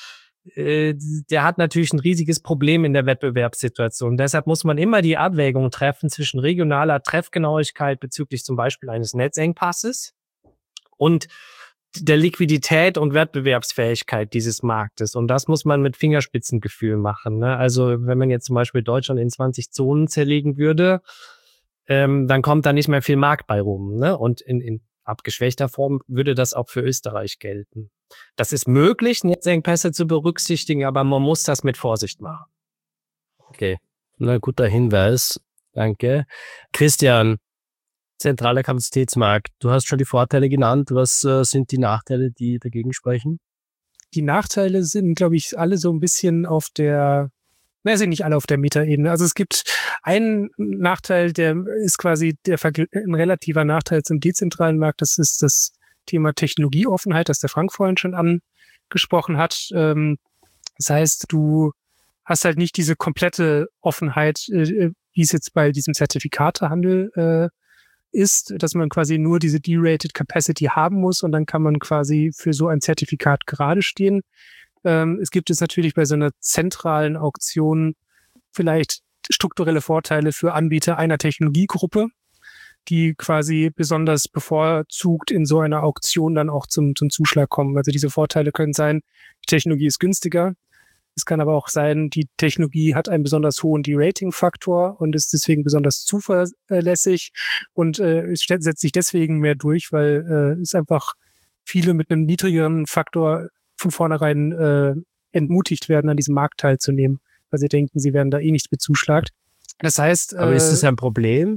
der hat natürlich ein riesiges Problem in der Wettbewerbssituation. Deshalb muss man immer die Abwägung treffen zwischen regionaler Treffgenauigkeit bezüglich zum Beispiel eines Netzengpasses und der Liquidität und Wettbewerbsfähigkeit dieses Marktes. Und das muss man mit Fingerspitzengefühl machen, ne? Also wenn man jetzt zum Beispiel Deutschland in 20 Zonen zerlegen würde, dann kommt da nicht mehr viel Markt bei rum, ne? Und in abgeschwächter Form würde das auch für Österreich gelten. Das ist möglich, Netzengpässe zu berücksichtigen, aber man muss das mit Vorsicht machen.
Okay, na, guter Hinweis. Danke. Christian, zentraler Kapazitätsmarkt. Du hast schon die Vorteile genannt. Was sind die Nachteile, die dagegen sprechen?
Die Nachteile sind, glaube ich, alle so ein bisschen sind nicht alle auf der Metaebene. Also es gibt einen Nachteil, der ist quasi ein relativer Nachteil zum dezentralen Markt. Das ist das Thema Technologieoffenheit, das der Frank vorhin schon angesprochen hat. Das heißt, du hast halt nicht diese komplette Offenheit, wie es jetzt bei diesem Zertifikatehandel ist, dass man quasi nur diese D-Rated Capacity haben muss und dann kann man quasi für so ein Zertifikat gerade stehen. Es gibt jetzt natürlich bei so einer zentralen Auktion vielleicht strukturelle Vorteile für Anbieter einer Technologiegruppe, die quasi besonders bevorzugt in so einer Auktion dann auch zum Zuschlag kommen. Also diese Vorteile können sein, die Technologie ist günstiger. Es kann aber auch sein, die Technologie hat einen besonders hohen De-Rating-Faktor und ist deswegen besonders zuverlässig und es setzt sich deswegen mehr durch, weil es einfach viele mit einem niedrigeren Faktor von vornherein entmutigt werden, an diesem Markt teilzunehmen, weil sie denken, sie werden da eh nicht bezuschlagt. Das heißt...
Aber ist das ein Problem?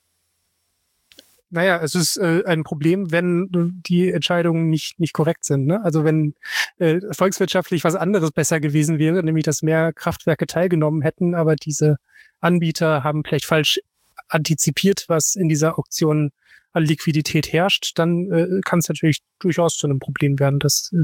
Naja, es ist ein Problem, wenn die Entscheidungen nicht korrekt sind, ne? Also wenn volkswirtschaftlich was anderes besser gewesen wäre, nämlich dass mehr Kraftwerke teilgenommen hätten, aber diese Anbieter haben vielleicht falsch antizipiert, was in dieser Auktion an Liquidität herrscht, dann kann es natürlich durchaus zu einem Problem werden.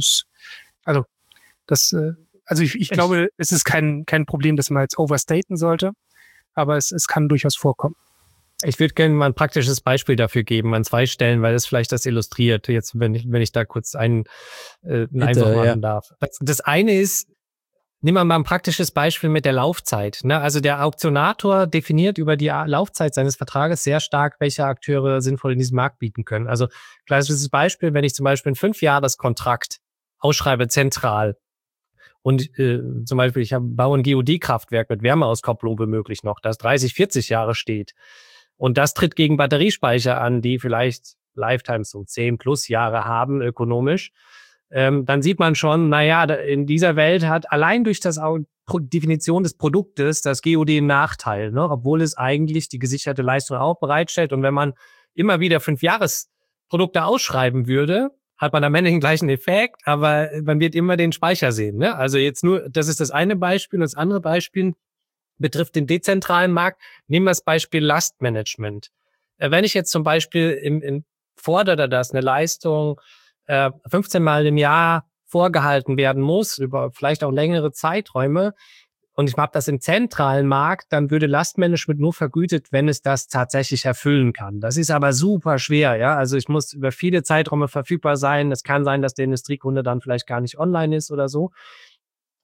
Ich glaube, es ist kein Problem, das man jetzt overstaten sollte, aber es kann durchaus vorkommen.
Ich würde gerne mal ein praktisches Beispiel dafür geben an 2 Stellen, weil das vielleicht das illustriert, jetzt wenn ich da kurz einen einfach machen darf. Das eine ist, nehmen wir mal ein praktisches Beispiel mit der Laufzeit, ne? Also der Auktionator definiert über die Laufzeit seines Vertrages sehr stark, welche Akteure sinnvoll in diesem Markt bieten können. Also klassisches Beispiel, wenn ich zum Beispiel einen 5-Jahres-Kontrakt ausschreibe zentral und zum Beispiel ich baue ein GOD-Kraftwerk mit Wärmeauskopplung womöglich noch, das 30, 40 Jahre steht. Und das tritt gegen Batteriespeicher an, die vielleicht Lifetimes um 10 plus Jahre haben, ökonomisch. Dann sieht man schon, naja, in dieser Welt hat allein durch das Definition des Produktes das GOD einen Nachteil, ne? Obwohl es eigentlich die gesicherte Leistung auch bereitstellt. Und wenn man immer wieder 5-Jahres-Produkte ausschreiben würde, hat man am Ende den gleichen Effekt, aber man wird immer den Speicher sehen, ne? Also jetzt nur, das ist das eine Beispiel. Und das andere Beispiel betrifft den dezentralen Markt. Nehmen wir das Beispiel Lastmanagement. Wenn ich jetzt zum Beispiel fordere, dass eine Leistung 15 Mal im Jahr vorgehalten werden muss, über vielleicht auch längere Zeiträume, und ich habe das im zentralen Markt, dann würde Lastmanagement nur vergütet, wenn es das tatsächlich erfüllen kann. Das ist aber super schwer, ja. Also ich muss über viele Zeiträume verfügbar sein. Es kann sein, dass der Industriekunde dann vielleicht gar nicht online ist oder so.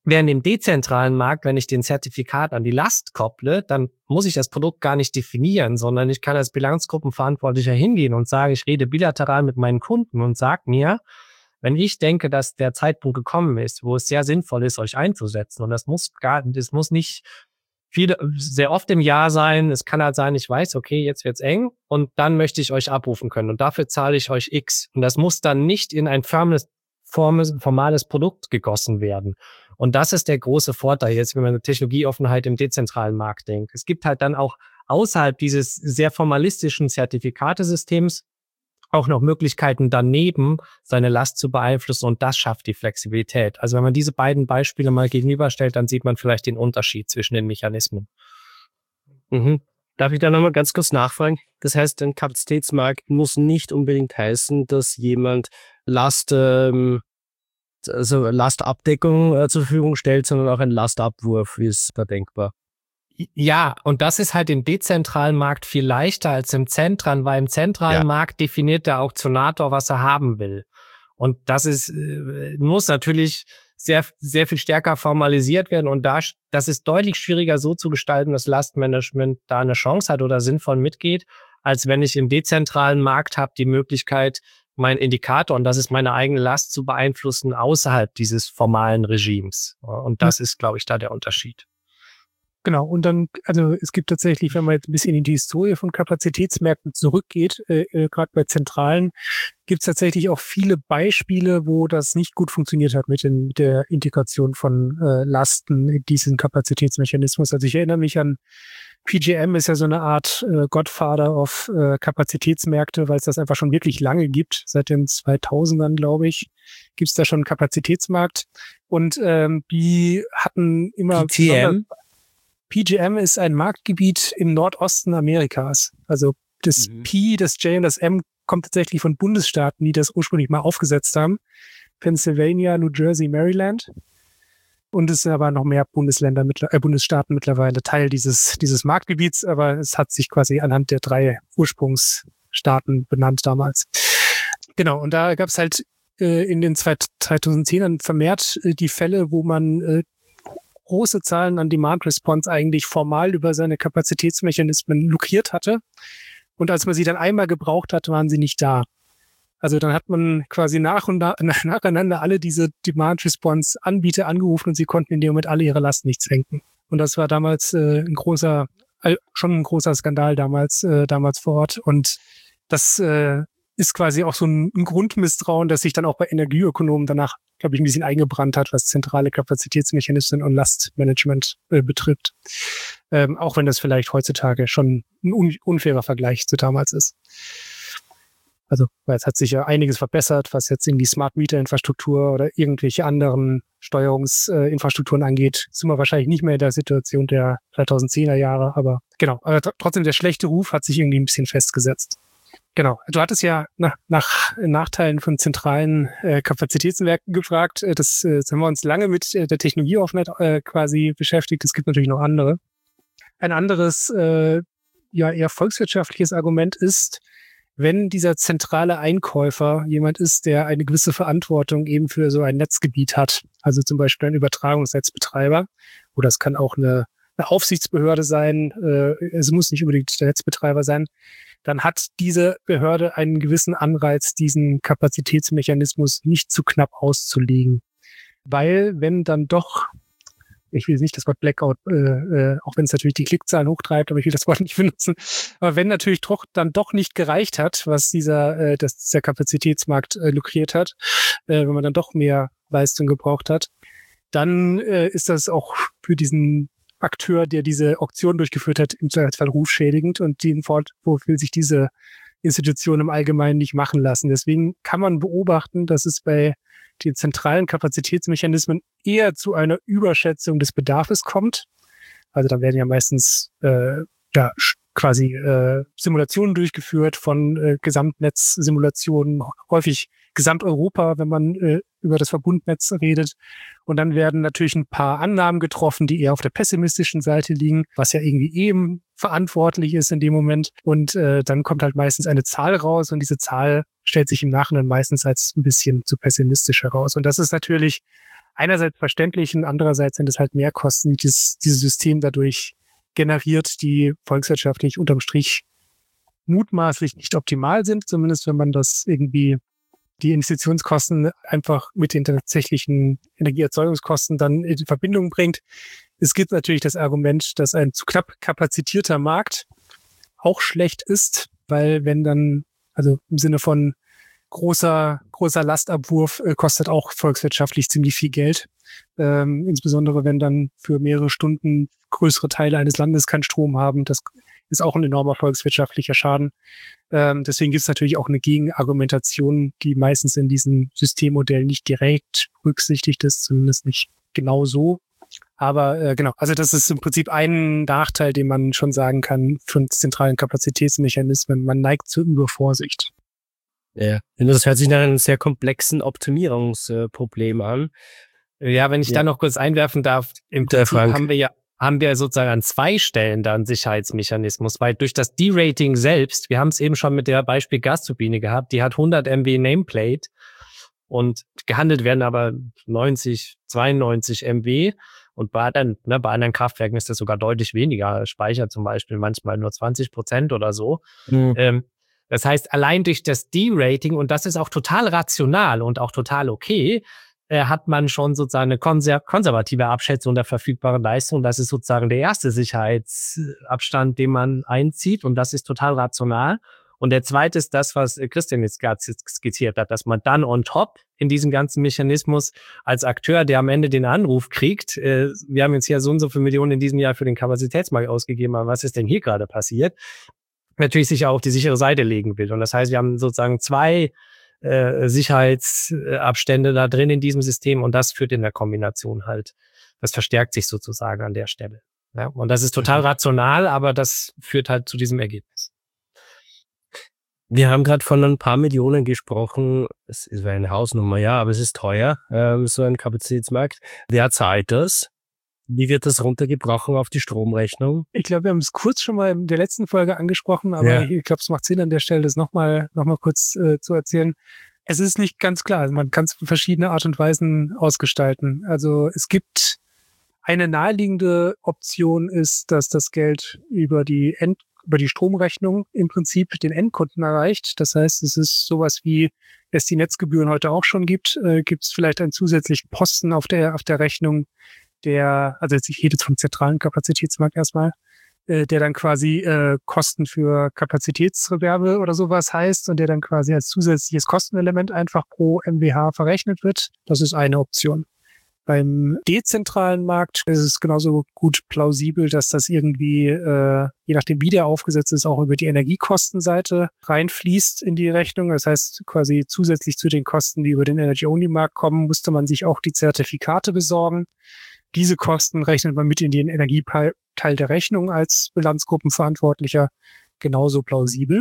Während im dezentralen Markt, wenn ich den Zertifikat an die Last kopple, dann muss ich das Produkt gar nicht definieren, sondern ich kann als Bilanzgruppenverantwortlicher hingehen und sagen, ich rede bilateral mit meinen Kunden und sage mir, wenn ich denke, dass der Zeitpunkt gekommen ist, wo es sehr sinnvoll ist, euch einzusetzen, und das muss nicht sehr oft im Jahr sein. Es kann halt sein, ich weiß, okay, jetzt wird's eng und dann möchte ich euch abrufen können und dafür zahle ich euch X. Und das muss dann nicht in ein formales Produkt gegossen werden. Und das ist der große Vorteil jetzt, wenn man eine Technologieoffenheit im dezentralen Markt denkt. Es gibt halt dann auch außerhalb dieses sehr formalistischen Zertifikatesystems auch noch Möglichkeiten daneben, seine Last zu beeinflussen, und das schafft die Flexibilität. Also wenn man diese beiden Beispiele mal gegenüberstellt, dann sieht man vielleicht den Unterschied zwischen den Mechanismen.
Mhm. Darf ich da nochmal ganz kurz nachfragen? Das heißt, ein Kapazitätsmarkt muss nicht unbedingt heißen, dass jemand Lastabdeckung zur Verfügung stellt, sondern auch ein Lastabwurf ist da denkbar.
Ja, und das ist halt im dezentralen Markt viel leichter als im zentralen, weil im zentralen Markt definiert der Auktionator, was er haben will. Und das muss natürlich sehr, sehr viel stärker formalisiert werden. Und das ist deutlich schwieriger so zu gestalten, dass Lastmanagement da eine Chance hat oder sinnvoll mitgeht, als wenn ich im dezentralen Markt habe die Möglichkeit, meinen Indikator, und das ist meine eigene Last, zu beeinflussen außerhalb dieses formalen Regimes. Und das ist, glaube ich, da der Unterschied.
Genau, und dann, also es gibt tatsächlich, wenn man jetzt ein bisschen in die Historie von Kapazitätsmärkten zurückgeht, gerade bei Zentralen, gibt es tatsächlich auch viele Beispiele, wo das nicht gut funktioniert hat mit der Integration von Lasten in diesen Kapazitätsmechanismus. Also ich erinnere mich an PGM, ist ja so eine Art Godfather of Kapazitätsmärkte, weil es das einfach schon wirklich lange gibt. Seit den 2000ern, glaube ich, gibt es da schon einen Kapazitätsmarkt. Und die hatten immer... PGM ist ein Marktgebiet im Nordosten Amerikas. Also das P, das J und das M kommt tatsächlich von Bundesstaaten, die das ursprünglich mal aufgesetzt haben. Pennsylvania, New Jersey, Maryland. Und es sind aber noch mehr Bundesstaaten mittlerweile Teil dieses Marktgebiets, aber es hat sich quasi anhand der 3 Ursprungsstaaten benannt damals. Genau, und da gab es halt in den 2010ern vermehrt die Fälle, wo man große Zahlen an Demand Response eigentlich formal über seine Kapazitätsmechanismen lukriert hatte. Und als man sie dann einmal gebraucht hat, waren sie nicht da. Also dann hat man quasi nacheinander alle diese Demand Response Anbieter angerufen und sie konnten in dem Moment alle ihre Last nicht senken. Und das war damals schon ein großer Skandal damals vor Ort. Und das ist quasi auch so ein Grundmisstrauen, das sich dann auch bei Energieökonomen danach, glaube ich, ein bisschen eingebrannt hat, was zentrale Kapazitätsmechanismen und Lastmanagement betrifft. Auch wenn das vielleicht heutzutage schon ein unfairer Vergleich zu damals ist. Also, weil es hat sich ja einiges verbessert, was jetzt irgendwie Smart Meter Infrastruktur oder irgendwelche anderen Steuerungsinfrastrukturen angeht. Sind wir wahrscheinlich nicht mehr in der Situation der 2010er Jahre, aber genau. Aber trotzdem, der schlechte Ruf hat sich irgendwie ein bisschen festgesetzt. Genau. Du hattest ja nach Nachteilen von zentralen Kapazitätsmärkten gefragt. Das haben wir uns lange mit der Technologieoffenheit quasi beschäftigt. Es gibt natürlich noch andere. Ein anderes, eher volkswirtschaftliches Argument ist, wenn dieser zentrale Einkäufer jemand ist, der eine gewisse Verantwortung eben für so ein Netzgebiet hat, also zum Beispiel ein Übertragungsnetzbetreiber, oder es kann auch eine Aufsichtsbehörde sein, es muss nicht unbedingt der Netzbetreiber sein, dann hat diese Behörde einen gewissen Anreiz, diesen Kapazitätsmechanismus nicht zu knapp auszulegen. Weil wenn dann doch, ich will nicht das Wort Blackout, auch wenn es natürlich die Klickzahlen hochtreibt, aber ich will das Wort nicht benutzen, aber wenn natürlich dann doch nicht gereicht hat, was dieser Kapazitätsmarkt lukriert hat, wenn man dann doch mehr Leistung gebraucht hat, dann ist das auch für diesen Akteur, der diese Auktion durchgeführt hat, im Zweifelsfall rufschädigend und den Vorwurf will sich diese Institution im Allgemeinen nicht machen lassen. Deswegen kann man beobachten, dass es bei den zentralen Kapazitätsmechanismen eher zu einer Überschätzung des Bedarfs kommt. Also da werden ja meistens quasi Simulationen durchgeführt von Gesamtnetzsimulationen, häufig Gesamteuropa, wenn man über das Verbundnetz redet. Und dann werden natürlich ein paar Annahmen getroffen, die eher auf der pessimistischen Seite liegen, was ja irgendwie eben verantwortlich ist in dem Moment. Und dann kommt halt meistens eine Zahl raus und diese Zahl stellt sich im Nachhinein meistens als ein bisschen zu pessimistisch heraus. Und das ist natürlich einerseits verständlich und andererseits sind es halt Mehrkosten, die dieses System dadurch generiert, die volkswirtschaftlich unterm Strich mutmaßlich nicht optimal sind, zumindest wenn man das irgendwie die Investitionskosten einfach mit den tatsächlichen Energieerzeugungskosten dann in Verbindung bringt. Es gibt natürlich das Argument, dass ein zu knapp kapazitierter Markt auch schlecht ist, weil wenn dann, also im Sinne von großer Lastabwurf kostet auch volkswirtschaftlich ziemlich viel Geld. Insbesondere wenn dann für mehrere Stunden größere Teile eines Landes keinen Strom haben. Das ist auch ein enormer volkswirtschaftlicher Schaden. Deswegen gibt es natürlich auch eine Gegenargumentation, die meistens in diesem Systemmodell nicht direkt berücksichtigt ist, zumindest nicht genau so. Aber genau, also das ist im Prinzip ein Nachteil, den man schon sagen kann von zentralen Kapazitätsmechanismen. Man neigt zur Übervorsicht.
Ja, das hört sich nach einem sehr komplexen Optimierungsproblem an.
Ja, wenn ich da noch kurz einwerfen darf, im Prinzip haben wir sozusagen an zwei Stellen da einen Sicherheitsmechanismus, weil durch das D-Rating selbst, wir haben es eben schon mit der Beispiel Gasturbine gehabt, die hat 100 MW Nameplate und gehandelt werden aber 90, 92 MW und bei anderen Kraftwerken ist das sogar deutlich weniger, Speicher zum Beispiel manchmal nur 20% oder so. Das heißt, allein durch das D-Rating, und das ist auch total rational und auch total okay, hat man schon sozusagen eine konservative Abschätzung der verfügbaren Leistung. Das ist sozusagen der erste Sicherheitsabstand, den man einzieht, und das ist total rational. Und der zweite ist das, was Christian jetzt gerade skizziert hat, dass man dann on top in diesem ganzen Mechanismus als Akteur, der am Ende den Anruf kriegt, wir haben jetzt hier so und so viele Millionen in diesem Jahr für den Kapazitätsmarkt ausgegeben, aber was ist denn hier gerade passiert? Natürlich sich auch auf die sichere Seite legen will. Und das heißt, wir haben sozusagen zwei Sicherheitsabstände da drin in diesem System, und das führt in der Kombination halt, das verstärkt sich sozusagen an der Stelle. Ja, und das ist total rational, aber das führt halt zu diesem Ergebnis.
Wir haben gerade von ein paar Millionen gesprochen. Es ist eine Hausnummer, ja, aber es ist teuer, so ein Kapazitätsmarkt. Wer zahlt das? Wie wird das runtergebrochen auf die Stromrechnung?
Ich glaube, wir haben es kurz schon mal in der letzten Folge angesprochen, aber ich glaube, es macht Sinn an der Stelle, das noch mal kurz zu erzählen. Es ist nicht ganz klar. Also man kann es auf verschiedene Art und Weisen ausgestalten. Also es gibt eine naheliegende Option ist, dass das Geld über die Stromrechnung im Prinzip den Endkunden erreicht. Das heißt, es ist sowas wie es die Netzgebühren heute auch schon gibt, gibt es vielleicht einen zusätzlichen Posten auf der Rechnung, also ich rede jetzt vom zentralen Kapazitätsmarkt erstmal, der dann quasi Kosten für Kapazitätsreserve oder sowas heißt und der dann quasi als zusätzliches Kostenelement einfach pro MWH verrechnet wird. Das ist eine Option. Beim dezentralen Markt ist es genauso gut plausibel, dass das irgendwie, je nachdem wie der aufgesetzt ist, auch über die Energiekostenseite reinfließt in die Rechnung. Das heißt, quasi zusätzlich zu den Kosten, die über den Energy-Only-Markt kommen, musste man sich auch die Zertifikate besorgen. Diese Kosten rechnet man mit in den Energieteil der Rechnung als Bilanzgruppenverantwortlicher, genauso plausibel.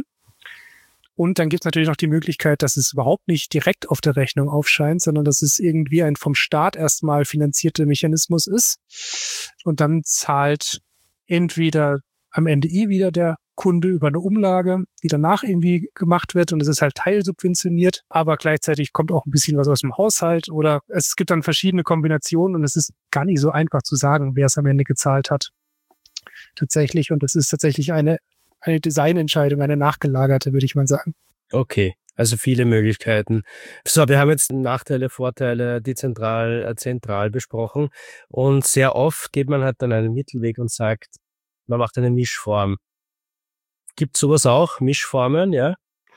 Und dann gibt es natürlich noch die Möglichkeit, dass es überhaupt nicht direkt auf der Rechnung aufscheint, sondern dass es irgendwie ein vom Staat erstmal finanzierter Mechanismus ist. Und dann zahlt entweder am Ende wieder der Kunde über eine Umlage, die danach irgendwie gemacht wird, und es ist halt teilsubventioniert, aber gleichzeitig kommt auch ein bisschen was aus dem Haushalt, oder es gibt dann verschiedene Kombinationen und es ist gar nicht so einfach zu sagen, wer es am Ende gezahlt hat. Tatsächlich, und das ist tatsächlich eine Designentscheidung, eine nachgelagerte, würde ich mal sagen.
Okay, also viele Möglichkeiten. So, wir haben jetzt Nachteile, Vorteile, dezentral, zentral besprochen, und sehr oft geht man halt dann einen Mittelweg und sagt, man macht eine Mischform. Gibt sowas auch, Mischformen, ja?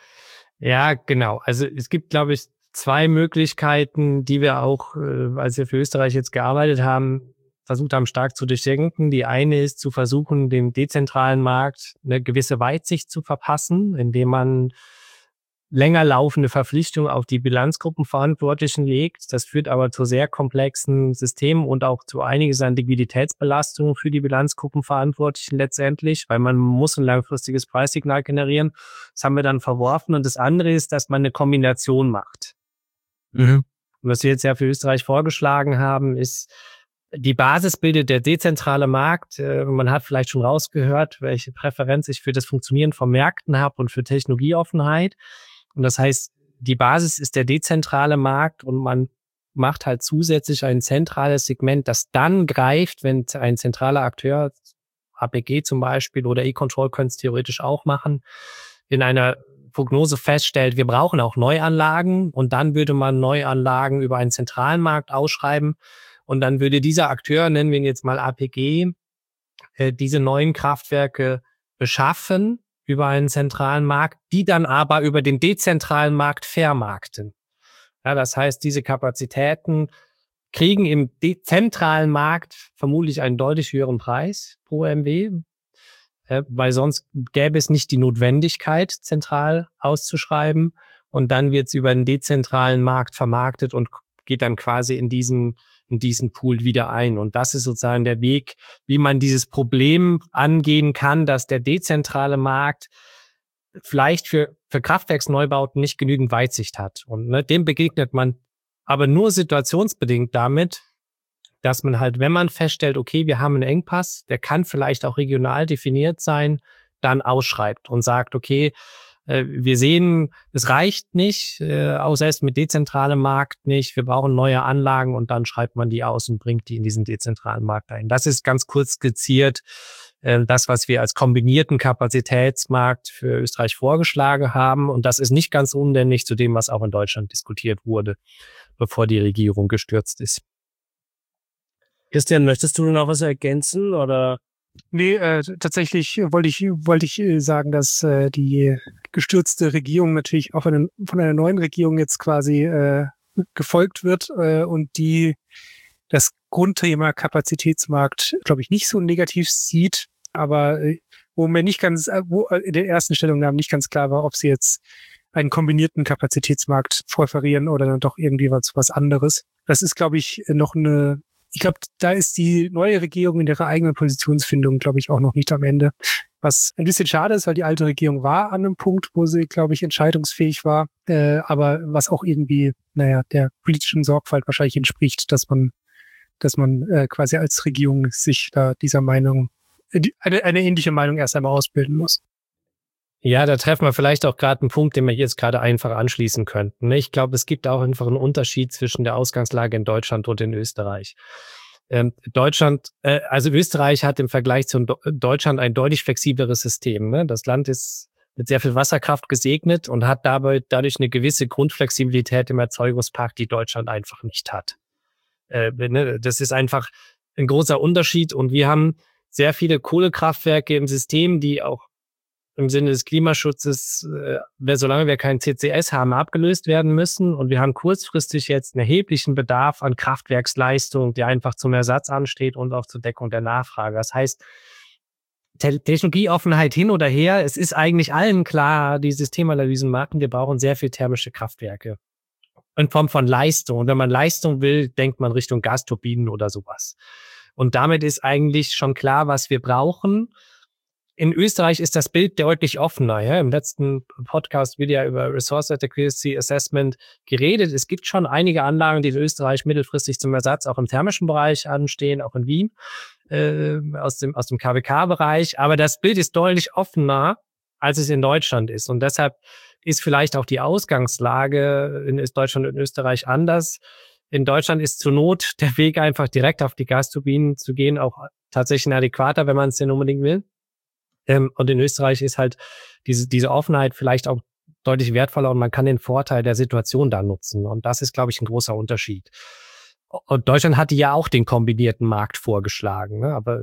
Ja, genau. Also es gibt, glaube ich, zwei Möglichkeiten, die wir auch, als wir für Österreich jetzt gearbeitet haben, versucht haben, stark zu durchdenken. Die eine ist, zu versuchen, dem dezentralen Markt eine gewisse Weitsicht zu verpassen, indem man länger laufende Verpflichtungen auf die Bilanzgruppenverantwortlichen legt. Das führt aber zu sehr komplexen Systemen und auch zu einiges an Liquiditätsbelastungen für die Bilanzgruppenverantwortlichen letztendlich, weil man muss ein langfristiges Preissignal generieren. Das haben wir dann verworfen. Und das andere ist, dass man eine Kombination macht. Und was wir jetzt ja für Österreich vorgeschlagen haben, ist, die Basis bildet der dezentrale Markt. Man hat vielleicht schon rausgehört, welche Präferenz ich für das Funktionieren von Märkten habe und für Technologieoffenheit. Und das heißt, die Basis ist der dezentrale Markt, und man macht halt zusätzlich ein zentrales Segment, das dann greift, wenn ein zentraler Akteur, APG zum Beispiel oder E-Control können es theoretisch auch machen, in einer Prognose feststellt, wir brauchen auch Neuanlagen und dann würde man Neuanlagen über einen zentralen Markt ausschreiben und dann würde dieser Akteur, nennen wir ihn jetzt mal APG, diese neuen Kraftwerke beschaffen über einen zentralen Markt, die dann aber über den dezentralen Markt vermarkten. Ja, das heißt, diese Kapazitäten kriegen im dezentralen Markt vermutlich einen deutlich höheren Preis pro MW, weil sonst gäbe es nicht die Notwendigkeit, zentral auszuschreiben. Und dann wird es über den dezentralen Markt vermarktet und geht dann quasi in diesen Pool wieder ein. Und das ist sozusagen der Weg, wie man dieses Problem angehen kann, dass der dezentrale Markt vielleicht für Kraftwerksneubauten nicht genügend Weitsicht hat. Und dem begegnet man aber nur situationsbedingt damit, dass man halt, wenn man feststellt, okay, wir haben einen Engpass, der kann vielleicht auch regional definiert sein, dann ausschreibt und sagt, okay, wir sehen, es reicht nicht, auch selbst mit dezentralem Markt nicht, wir brauchen neue Anlagen und dann schreibt man die aus und bringt die in diesen dezentralen Markt ein. Das ist ganz kurz skizziert das, was wir als kombinierten Kapazitätsmarkt für Österreich vorgeschlagen haben. Und das ist nicht ganz unähnlich zu dem, was auch in Deutschland diskutiert wurde, bevor die Regierung gestürzt ist.
Christian, möchtest du noch was ergänzen oder?
Nee, tatsächlich wollte ich sagen, dass die gestürzte Regierung natürlich auch von einer neuen Regierung jetzt quasi gefolgt wird und die das Grundthema Kapazitätsmarkt, glaube ich, nicht so negativ sieht, aber wo in den ersten Stellungnahmen nicht ganz klar war, ob sie jetzt einen kombinierten Kapazitätsmarkt präferieren oder dann doch irgendwie was anderes. Das ist, glaube ich, ich glaube, da ist die neue Regierung in ihrer eigenen Positionsfindung, glaube ich, auch noch nicht am Ende. Was ein bisschen schade ist, weil die alte Regierung war an einem Punkt, wo sie, glaube ich, entscheidungsfähig war. Aber was auch irgendwie, der politischen Sorgfalt wahrscheinlich entspricht, dass man quasi als Regierung sich da dieser Meinung, eine ähnliche Meinung erst einmal ausbilden muss.
Ja, da treffen wir vielleicht auch gerade einen Punkt, den wir jetzt gerade einfach anschließen könnten. Ich glaube, es gibt auch einfach einen Unterschied zwischen der Ausgangslage in Deutschland und in Österreich. Österreich hat im Vergleich zu Deutschland ein deutlich flexibleres System. Ne? Das Land ist mit sehr viel Wasserkraft gesegnet und hat dadurch eine gewisse Grundflexibilität im Erzeugungspark, die Deutschland einfach nicht hat. Das ist einfach ein großer Unterschied und wir haben sehr viele Kohlekraftwerke im System, die auch im Sinne des Klimaschutzes, solange wir kein CCS haben, abgelöst werden müssen. Und wir haben kurzfristig jetzt einen erheblichen Bedarf an Kraftwerksleistung, der einfach zum Ersatz ansteht und auch zur Deckung der Nachfrage. Das heißt, Technologieoffenheit hin oder her, es ist eigentlich allen klar, die Systemanalysen machen, wir brauchen sehr viel thermische Kraftwerke in Form von Leistung. Und wenn man Leistung will, denkt man Richtung Gasturbinen oder sowas. Und damit ist eigentlich schon klar, was wir brauchen. In Österreich ist das Bild deutlich offener. Ja? Im letzten Podcast wird ja über Resource Adequacy Assessment geredet. Es gibt schon einige Anlagen, die in Österreich mittelfristig zum Ersatz auch im thermischen Bereich anstehen, auch in Wien, aus dem KWK-Bereich. Aber das Bild ist deutlich offener, als es in Deutschland ist. Und deshalb ist vielleicht auch die Ausgangslage in Deutschland und Österreich anders. In Deutschland ist zur Not der Weg einfach direkt auf die Gasturbinen zu gehen, auch tatsächlich ein adäquater, wenn man es denn unbedingt will. Und in Österreich ist halt diese Offenheit vielleicht auch deutlich wertvoller und man kann den Vorteil der Situation da nutzen. Und das ist, glaube ich, ein großer Unterschied. Und Deutschland hatte ja auch den kombinierten Markt vorgeschlagen, ne? Aber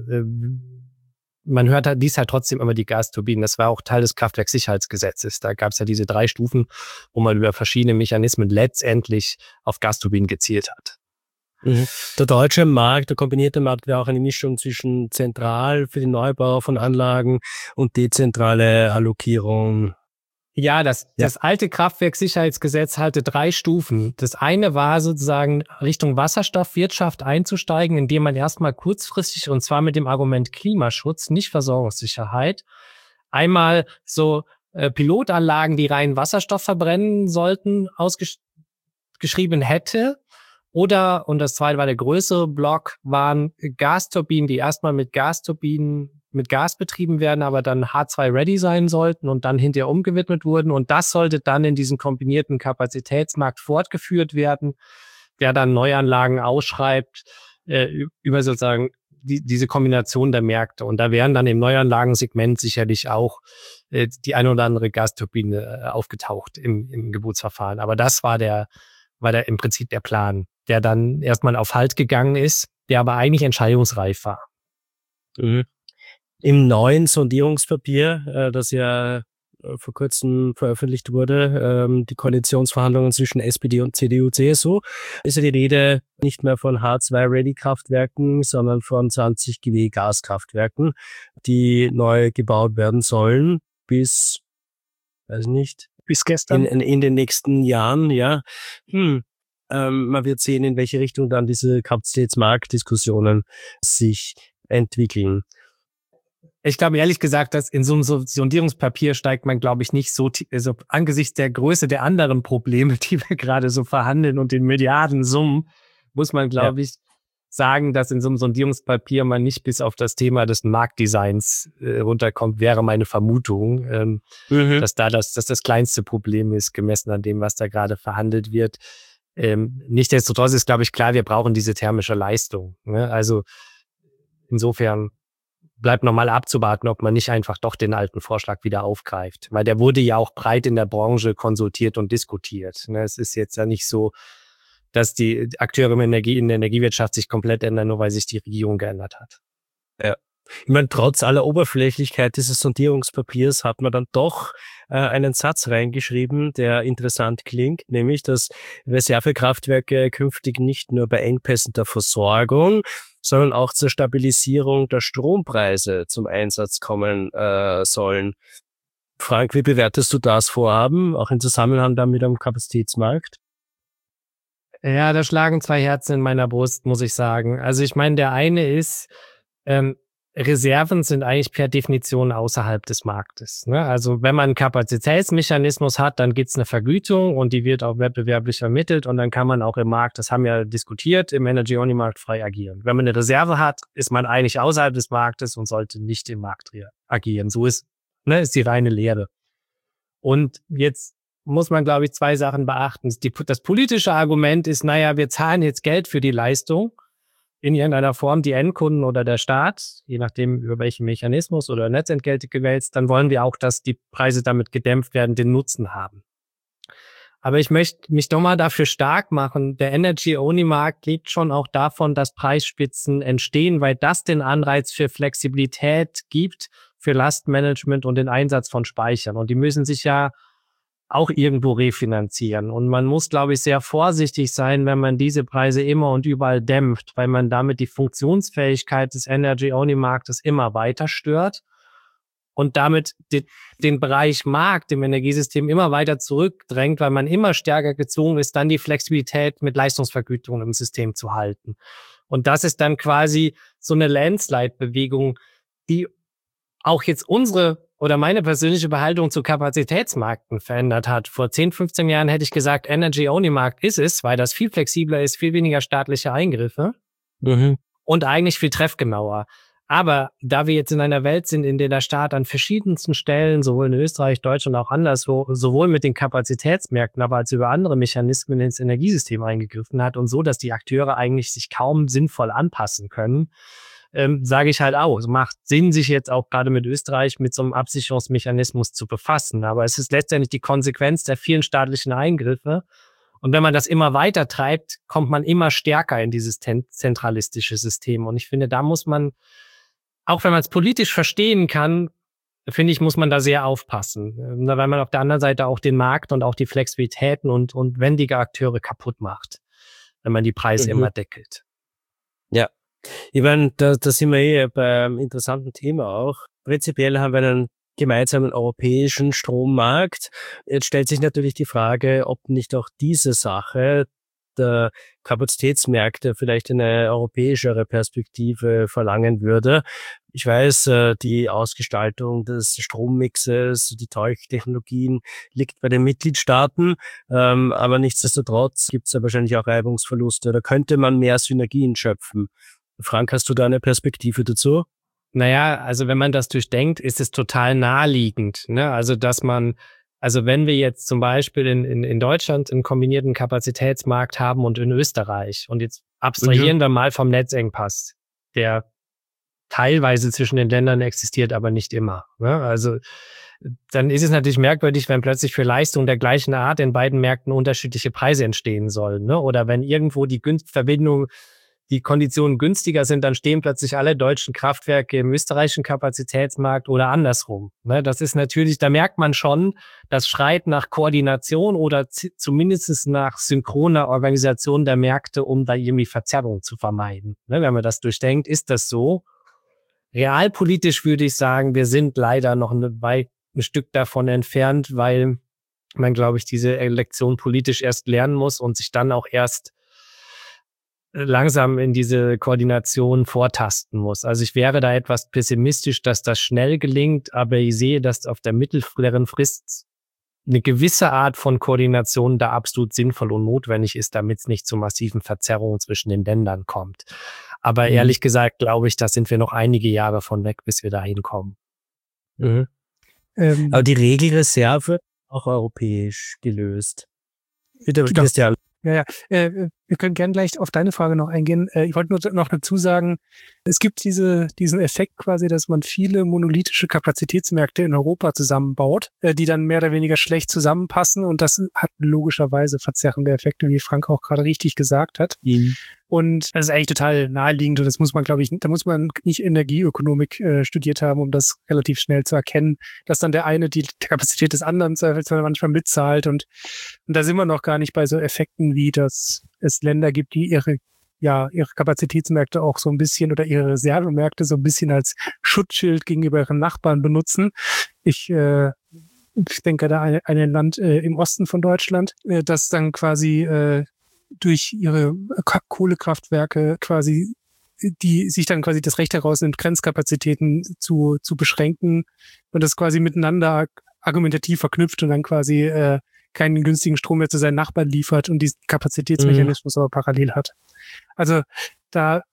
man hört halt, dies halt trotzdem immer die Gasturbinen. Das war auch Teil des Kraftwerkssicherheitsgesetzes. Da gab es ja diese 3 Stufen, wo man über verschiedene Mechanismen letztendlich auf Gasturbinen gezielt hat.
Der deutsche Markt, der kombinierte Markt, wäre auch eine Mischung zwischen zentral für den Neubau von Anlagen und dezentrale Allokierung.
Ja, das alte Kraftwerkssicherheitsgesetz hatte 3 Stufen. Das eine war sozusagen Richtung Wasserstoffwirtschaft einzusteigen, indem man erstmal kurzfristig, und zwar mit dem Argument Klimaschutz, nicht Versorgungssicherheit, einmal so Pilotanlagen, die rein Wasserstoff verbrennen sollten, ausgeschrieben hätte. Oder, und das zweite war der größere Block, waren Gasturbinen, die erstmal mit Gas betrieben werden, aber dann H2-ready sein sollten und dann hinterher umgewidmet wurden. Und das sollte dann in diesem kombinierten Kapazitätsmarkt fortgeführt werden, der dann Neuanlagen ausschreibt über sozusagen diese Kombination der Märkte. Und da wären dann im Neuanlagensegment sicherlich auch die ein oder andere Gasturbine aufgetaucht im Gebotsverfahren. Aber das war im Prinzip der Plan, der dann erstmal auf Halt gegangen ist, der aber eigentlich entscheidungsreif war.
Mhm. Im neuen Sondierungspapier, das ja vor kurzem veröffentlicht wurde, die Koalitionsverhandlungen zwischen SPD und CDU, CSU, ist ja die Rede nicht mehr von H2-Ready-Kraftwerken, sondern von 20 GW Gaskraftwerken, die neu gebaut werden sollen bis, weiß nicht,
bis gestern.
In den nächsten Jahren, ja. Man wird sehen, in welche Richtung dann diese Kapazitätsmarktdiskussionen sich entwickeln.
Ich glaube, ehrlich gesagt, dass in so einem Sondierungspapier steigt man, glaube ich, nicht so also angesichts der Größe der anderen Probleme, die wir gerade so verhandeln und den Milliardensummen, muss man, glaube ich, sagen, dass in so einem Sondierungspapier man nicht bis auf das Thema des Marktdesigns runterkommt, wäre meine Vermutung, dass das kleinste Problem ist, gemessen an dem, was da gerade verhandelt wird. Nichtsdestotrotz ist, glaube ich, klar, wir brauchen diese thermische Leistung. Ne? Also insofern bleibt nochmal abzuwarten, ob man nicht einfach doch den alten Vorschlag wieder aufgreift. Weil der wurde ja auch breit in der Branche konsultiert und diskutiert. Es ist jetzt ja nicht so, dass die Akteure in der Energiewirtschaft sich komplett ändern, nur weil sich die Regierung geändert hat.
Ja. Ich meine, trotz aller Oberflächlichkeit dieses Sondierungspapiers hat man dann doch einen Satz reingeschrieben, der interessant klingt, nämlich, dass Reservekraftwerke künftig nicht nur bei Engpässen der Versorgung, sondern auch zur Stabilisierung der Strompreise zum Einsatz kommen sollen. Frank, wie bewertest du das Vorhaben, auch im Zusammenhang damit am Kapazitätsmarkt?
Ja, da schlagen zwei Herzen in meiner Brust, muss ich sagen. Also ich meine, der eine ist, Reserven sind eigentlich per Definition außerhalb des Marktes. Ne? Also wenn man einen Kapazitätsmechanismus hat, dann gibt's eine Vergütung und die wird auch wettbewerblich ermittelt und dann kann man auch im Markt, das haben wir diskutiert, im Energy-Only-Markt frei agieren. Wenn man eine Reserve hat, ist man eigentlich außerhalb des Marktes und sollte nicht im Markt agieren. So ist die reine Lehre. Und jetzt muss man, glaube ich, zwei Sachen beachten. Das politische Argument ist, wir zahlen jetzt Geld für die Leistung, in irgendeiner Form die Endkunden oder der Staat, je nachdem über welchen Mechanismus oder Netzentgelte gewälzt, dann wollen wir auch, dass die Preise damit gedämpft werden, den Nutzen haben. Aber ich möchte mich doch mal dafür stark machen, der Energy-Only-Markt lebt schon auch davon, dass Preisspitzen entstehen, weil das den Anreiz für Flexibilität gibt, für Lastmanagement und den Einsatz von Speichern. Und die müssen sich ja auch irgendwo refinanzieren. Und man muss, glaube ich, sehr vorsichtig sein, wenn man diese Preise immer und überall dämpft, weil man damit die Funktionsfähigkeit des Energy-Only-Marktes immer weiter stört und damit den Bereich Markt im Energiesystem immer weiter zurückdrängt, weil man immer stärker gezwungen ist, dann die Flexibilität mit Leistungsvergütung im System zu halten. Und das ist dann quasi so eine Landslide-Bewegung, die auch jetzt meine persönliche Behaltung zu Kapazitätsmärkten verändert hat. Vor 10, 15 Jahren hätte ich gesagt, Energy-Only-Markt ist es, weil das viel flexibler ist, viel weniger staatliche Eingriffe und eigentlich viel treffgenauer. Aber da wir jetzt in einer Welt sind, in der der Staat an verschiedensten Stellen, sowohl in Österreich, Deutschland und auch anderswo, sowohl mit den Kapazitätsmärkten, aber als über andere Mechanismen ins Energiesystem eingegriffen hat und so, dass die Akteure eigentlich sich kaum sinnvoll anpassen können, sage ich halt auch, es macht Sinn, sich jetzt auch gerade mit Österreich mit so einem Absicherungsmechanismus zu befassen. Aber es ist letztendlich die Konsequenz der vielen staatlichen Eingriffe. Und wenn man das immer weiter treibt, kommt man immer stärker in dieses zentralistische System. Und ich finde, da muss man, auch wenn man es politisch verstehen kann, finde ich, muss man da sehr aufpassen. Weil man auf der anderen Seite auch den Markt und auch die Flexibilitäten und wendige Akteure kaputt macht, wenn man die Preise immer deckelt.
Ja. Ich meine, da sind wir beim interessanten Thema auch. Prinzipiell haben wir einen gemeinsamen europäischen Strommarkt. Jetzt stellt sich natürlich die Frage, ob nicht auch diese Sache der Kapazitätsmärkte vielleicht eine europäischere Perspektive verlangen würde. Ich weiß, die Ausgestaltung des Strommixes, die Tauchtechnologien liegt bei den Mitgliedstaaten, aber nichtsdestotrotz gibt es da wahrscheinlich auch Reibungsverluste. Da könnte man mehr Synergien schöpfen. Frank, hast du da eine Perspektive dazu?
Also wenn man das durchdenkt, ist es total naheliegend, ne? Also dass man Also wenn wir jetzt zum Beispiel in Deutschland einen kombinierten Kapazitätsmarkt haben und in Österreich und jetzt abstrahieren wir mal vom Netzengpass, der teilweise zwischen den Ländern existiert, aber nicht immer. Ne? Also dann ist es natürlich merkwürdig, wenn plötzlich für Leistungen der gleichen Art in beiden Märkten unterschiedliche Preise entstehen sollen. Ne? Oder wenn irgendwo die Konditionen günstiger sind, dann stehen plötzlich alle deutschen Kraftwerke im österreichischen Kapazitätsmarkt oder andersrum. Ne? Das ist natürlich, da merkt man schon, das schreit nach Koordination oder zumindest nach synchroner Organisation der Märkte, um da irgendwie Verzerrung zu vermeiden. Ne? Wenn man das durchdenkt, ist das so. Realpolitisch würde ich sagen, wir sind leider noch ein Stück davon entfernt, weil man, glaube ich, diese Lektion politisch erst lernen muss und sich dann auch erst langsam in diese Koordination vortasten muss. Also ich wäre da etwas pessimistisch, dass das schnell gelingt, aber ich sehe, dass auf der mittleren Frist eine gewisse Art von Koordination da absolut sinnvoll und notwendig ist, damit es nicht zu massiven Verzerrungen zwischen den Ländern kommt. Aber ehrlich gesagt, glaube ich, da sind wir noch einige Jahre von weg, bis wir da hinkommen.
Mhm. Aber die Regelreserve auch europäisch gelöst. Bitte, Christian.
Ja. Wir können gerne gleich auf deine Frage noch eingehen. Ich wollte nur noch dazu sagen, es gibt diesen Effekt quasi, dass man viele monolithische Kapazitätsmärkte in Europa zusammenbaut, die dann mehr oder weniger schlecht zusammenpassen und das hat logischerweise verzerrende Effekte, wie Frank auch gerade richtig gesagt hat.
Mhm.
Und das ist eigentlich total naheliegend und das muss man, glaube ich, da muss man nicht Energieökonomik studiert haben, um das relativ schnell zu erkennen, dass dann der eine die Kapazität des anderen zweifelsfall manchmal mitzahlt und da sind wir noch gar nicht bei so Effekten, wie dass es Länder gibt, die ihre Kapazitätsmärkte auch so ein bisschen oder ihre Reservemärkte so ein bisschen als Schutzschild gegenüber ihren Nachbarn benutzen. Ich denke da an ein Land im Osten von Deutschland, das dann quasi durch ihre Kohlekraftwerke quasi, die sich dann quasi das Recht herausnimmt, Grenzkapazitäten zu beschränken und das quasi miteinander argumentativ verknüpft und dann quasi keinen günstigen Strom mehr zu seinen Nachbarn liefert und diesen Kapazitätsmechanismus aber parallel hat. Also da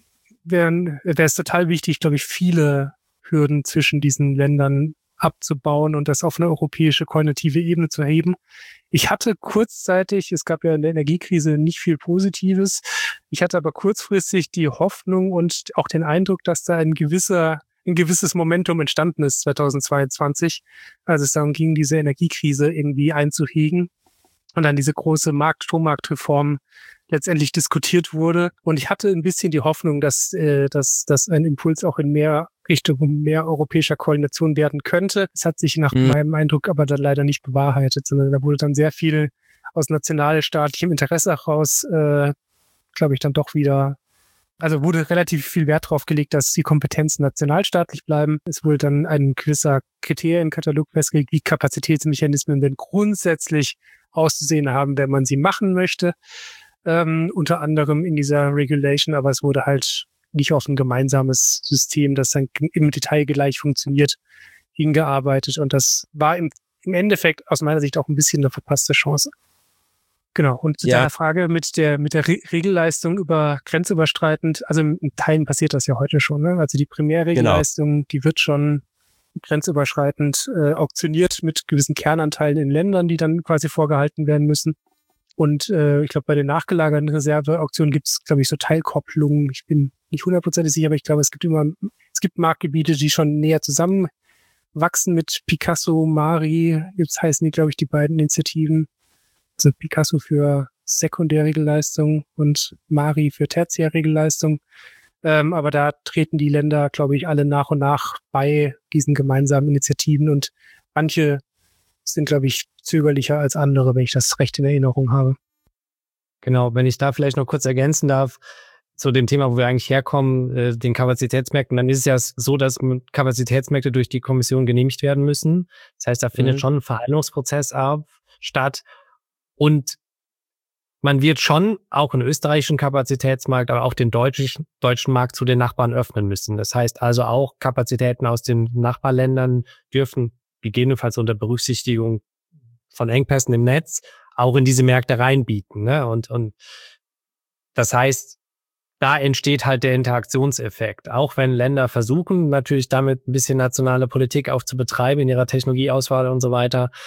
wäre es total wichtig, glaube ich, viele Hürden zwischen diesen Ländern abzubauen und das auf eine europäische koordinative Ebene zu erheben. Ich hatte kurzzeitig, es gab ja in der Energiekrise nicht viel Positives, ich hatte aber kurzfristig die Hoffnung und auch den Eindruck, dass da ein gewisses Momentum entstanden ist 2022, als es darum ging, diese Energiekrise irgendwie einzuhegen und dann diese große Strommarktreform letztendlich diskutiert wurde. Und ich hatte ein bisschen die Hoffnung, dass ein Impuls auch in Richtung mehr europäischer Koordination werden könnte. Es hat sich nach meinem Eindruck aber dann leider nicht bewahrheitet, sondern da wurde dann sehr viel aus nationalstaatlichem Interesse heraus, glaube ich, dann doch wieder, also wurde relativ viel Wert darauf gelegt, dass die Kompetenzen nationalstaatlich bleiben. Es wurde dann ein gewisser Kriterienkatalog festgelegt, wie Kapazitätsmechanismen denn grundsätzlich auszusehen haben, wenn man sie machen möchte. Unter anderem in dieser Regulation, aber es wurde halt nicht auf ein gemeinsames System, das dann im Detail gleich funktioniert, hingearbeitet. Und das war im Endeffekt aus meiner Sicht auch ein bisschen eine verpasste Chance. Genau. Und zu deiner Frage mit der Regelleistung grenzüberschreitend, also in Teilen passiert das ja heute schon, ne? Also die Primärregelleistung, die wird schon grenzüberschreitend auktioniert mit gewissen Kernanteilen in Ländern, die dann quasi vorgehalten werden müssen. Und ich glaube, bei den nachgelagerten Reserveauktionen gibt es, glaube ich, so Teilkopplungen. Ich bin nicht 100% sicher, aber ich glaube, es gibt Marktgebiete, die schon näher zusammenwachsen mit Picasso, Mari, heißen die, glaube ich, die beiden Initiativen. Also Picasso für Sekundärregelleistung und Mari für Tertiärregelleistung. Aber da treten die Länder, glaube ich, alle nach und nach bei diesen gemeinsamen Initiativen und manche sind, glaube ich, zögerlicher als andere, wenn ich das recht in Erinnerung habe.
Genau, wenn ich da vielleicht noch kurz ergänzen darf, zu dem Thema, wo wir eigentlich herkommen, den Kapazitätsmärkten, dann ist es ja so, dass Kapazitätsmärkte durch die Kommission genehmigt werden müssen. Das heißt, da findet schon ein Verhandlungsprozess statt und man wird schon auch einen österreichischen Kapazitätsmarkt, aber auch den deutschen Markt zu den Nachbarn öffnen müssen. Das heißt also auch Kapazitäten aus den Nachbarländern dürfen gegebenenfalls unter Berücksichtigung von Engpässen im Netz auch in diese Märkte reinbieten. Ne? Und das heißt, da entsteht halt der Interaktionseffekt. Auch wenn Länder versuchen, natürlich damit ein bisschen nationale Politik auch zu betreiben in ihrer Technologieauswahl und so weiter,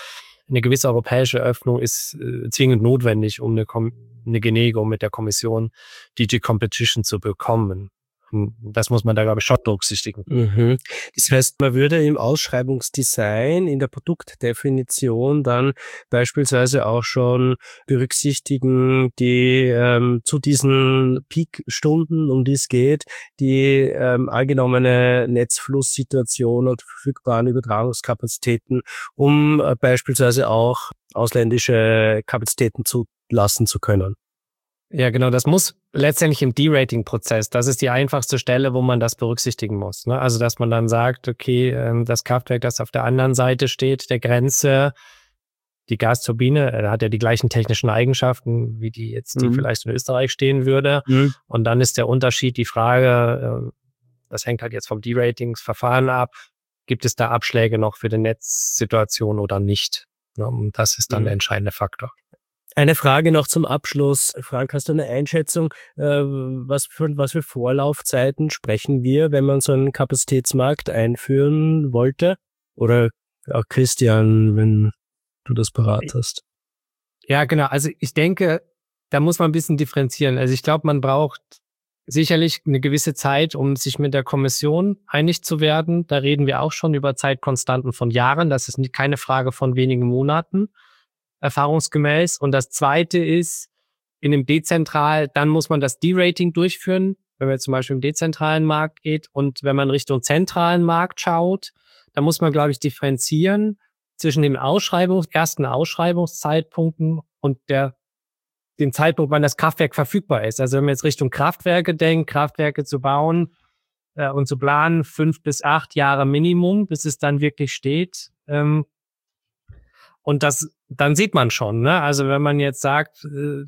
eine gewisse europäische Öffnung ist zwingend notwendig, um eine Genehmigung mit der Kommission DG Competition zu bekommen. Das muss man da, glaube ich, schon berücksichtigen.
Mhm. Das heißt, man würde im Ausschreibungsdesign, in der Produktdefinition dann beispielsweise auch schon berücksichtigen, die zu diesen Peakstunden, um die es geht, die angenommene Netzflusssituation und verfügbaren Übertragungskapazitäten, um beispielsweise auch ausländische Kapazitäten zulassen zu können.
Ja, genau. Das muss letztendlich im De-Rating-Prozess, das ist die einfachste Stelle, wo man das berücksichtigen muss. Ne? Also, dass man dann sagt, okay, das Kraftwerk, das auf der anderen Seite steht, der Grenze, die Gasturbine, hat ja die gleichen technischen Eigenschaften, wie die jetzt, die vielleicht in Österreich stehen würde. Und dann ist der Unterschied die Frage, das hängt halt jetzt vom De-Ratingsverfahren ab, gibt es da Abschläge noch für die Netzsituation oder nicht? Ne? Und das ist dann der entscheidende Faktor.
Eine Frage noch zum Abschluss. Frank, hast du eine Einschätzung, was für Vorlaufzeiten sprechen wir, wenn man so einen Kapazitätsmarkt einführen wollte? Oder auch Christian, wenn du das parat hast.
Ja, genau. Also ich denke, da muss man ein bisschen differenzieren. Also ich glaube, man braucht sicherlich eine gewisse Zeit, um sich mit der Kommission einig zu werden. Da reden wir auch schon über Zeitkonstanten von Jahren. Das ist keine Frage von wenigen Monaten. Erfahrungsgemäß. Und das Zweite ist, in dem dann muss man das De-Rating durchführen, wenn man zum Beispiel im dezentralen Markt geht. Und wenn man Richtung zentralen Markt schaut, dann muss man, glaube ich, differenzieren zwischen dem ersten Ausschreibungszeitpunkten und dem Zeitpunkt, wann das Kraftwerk verfügbar ist. Also wenn man jetzt Richtung Kraftwerke denkt, Kraftwerke zu bauen und zu planen, 5 bis 8 Jahre Minimum, bis es dann wirklich steht. Und dann sieht man schon, ne? Also wenn man jetzt sagt,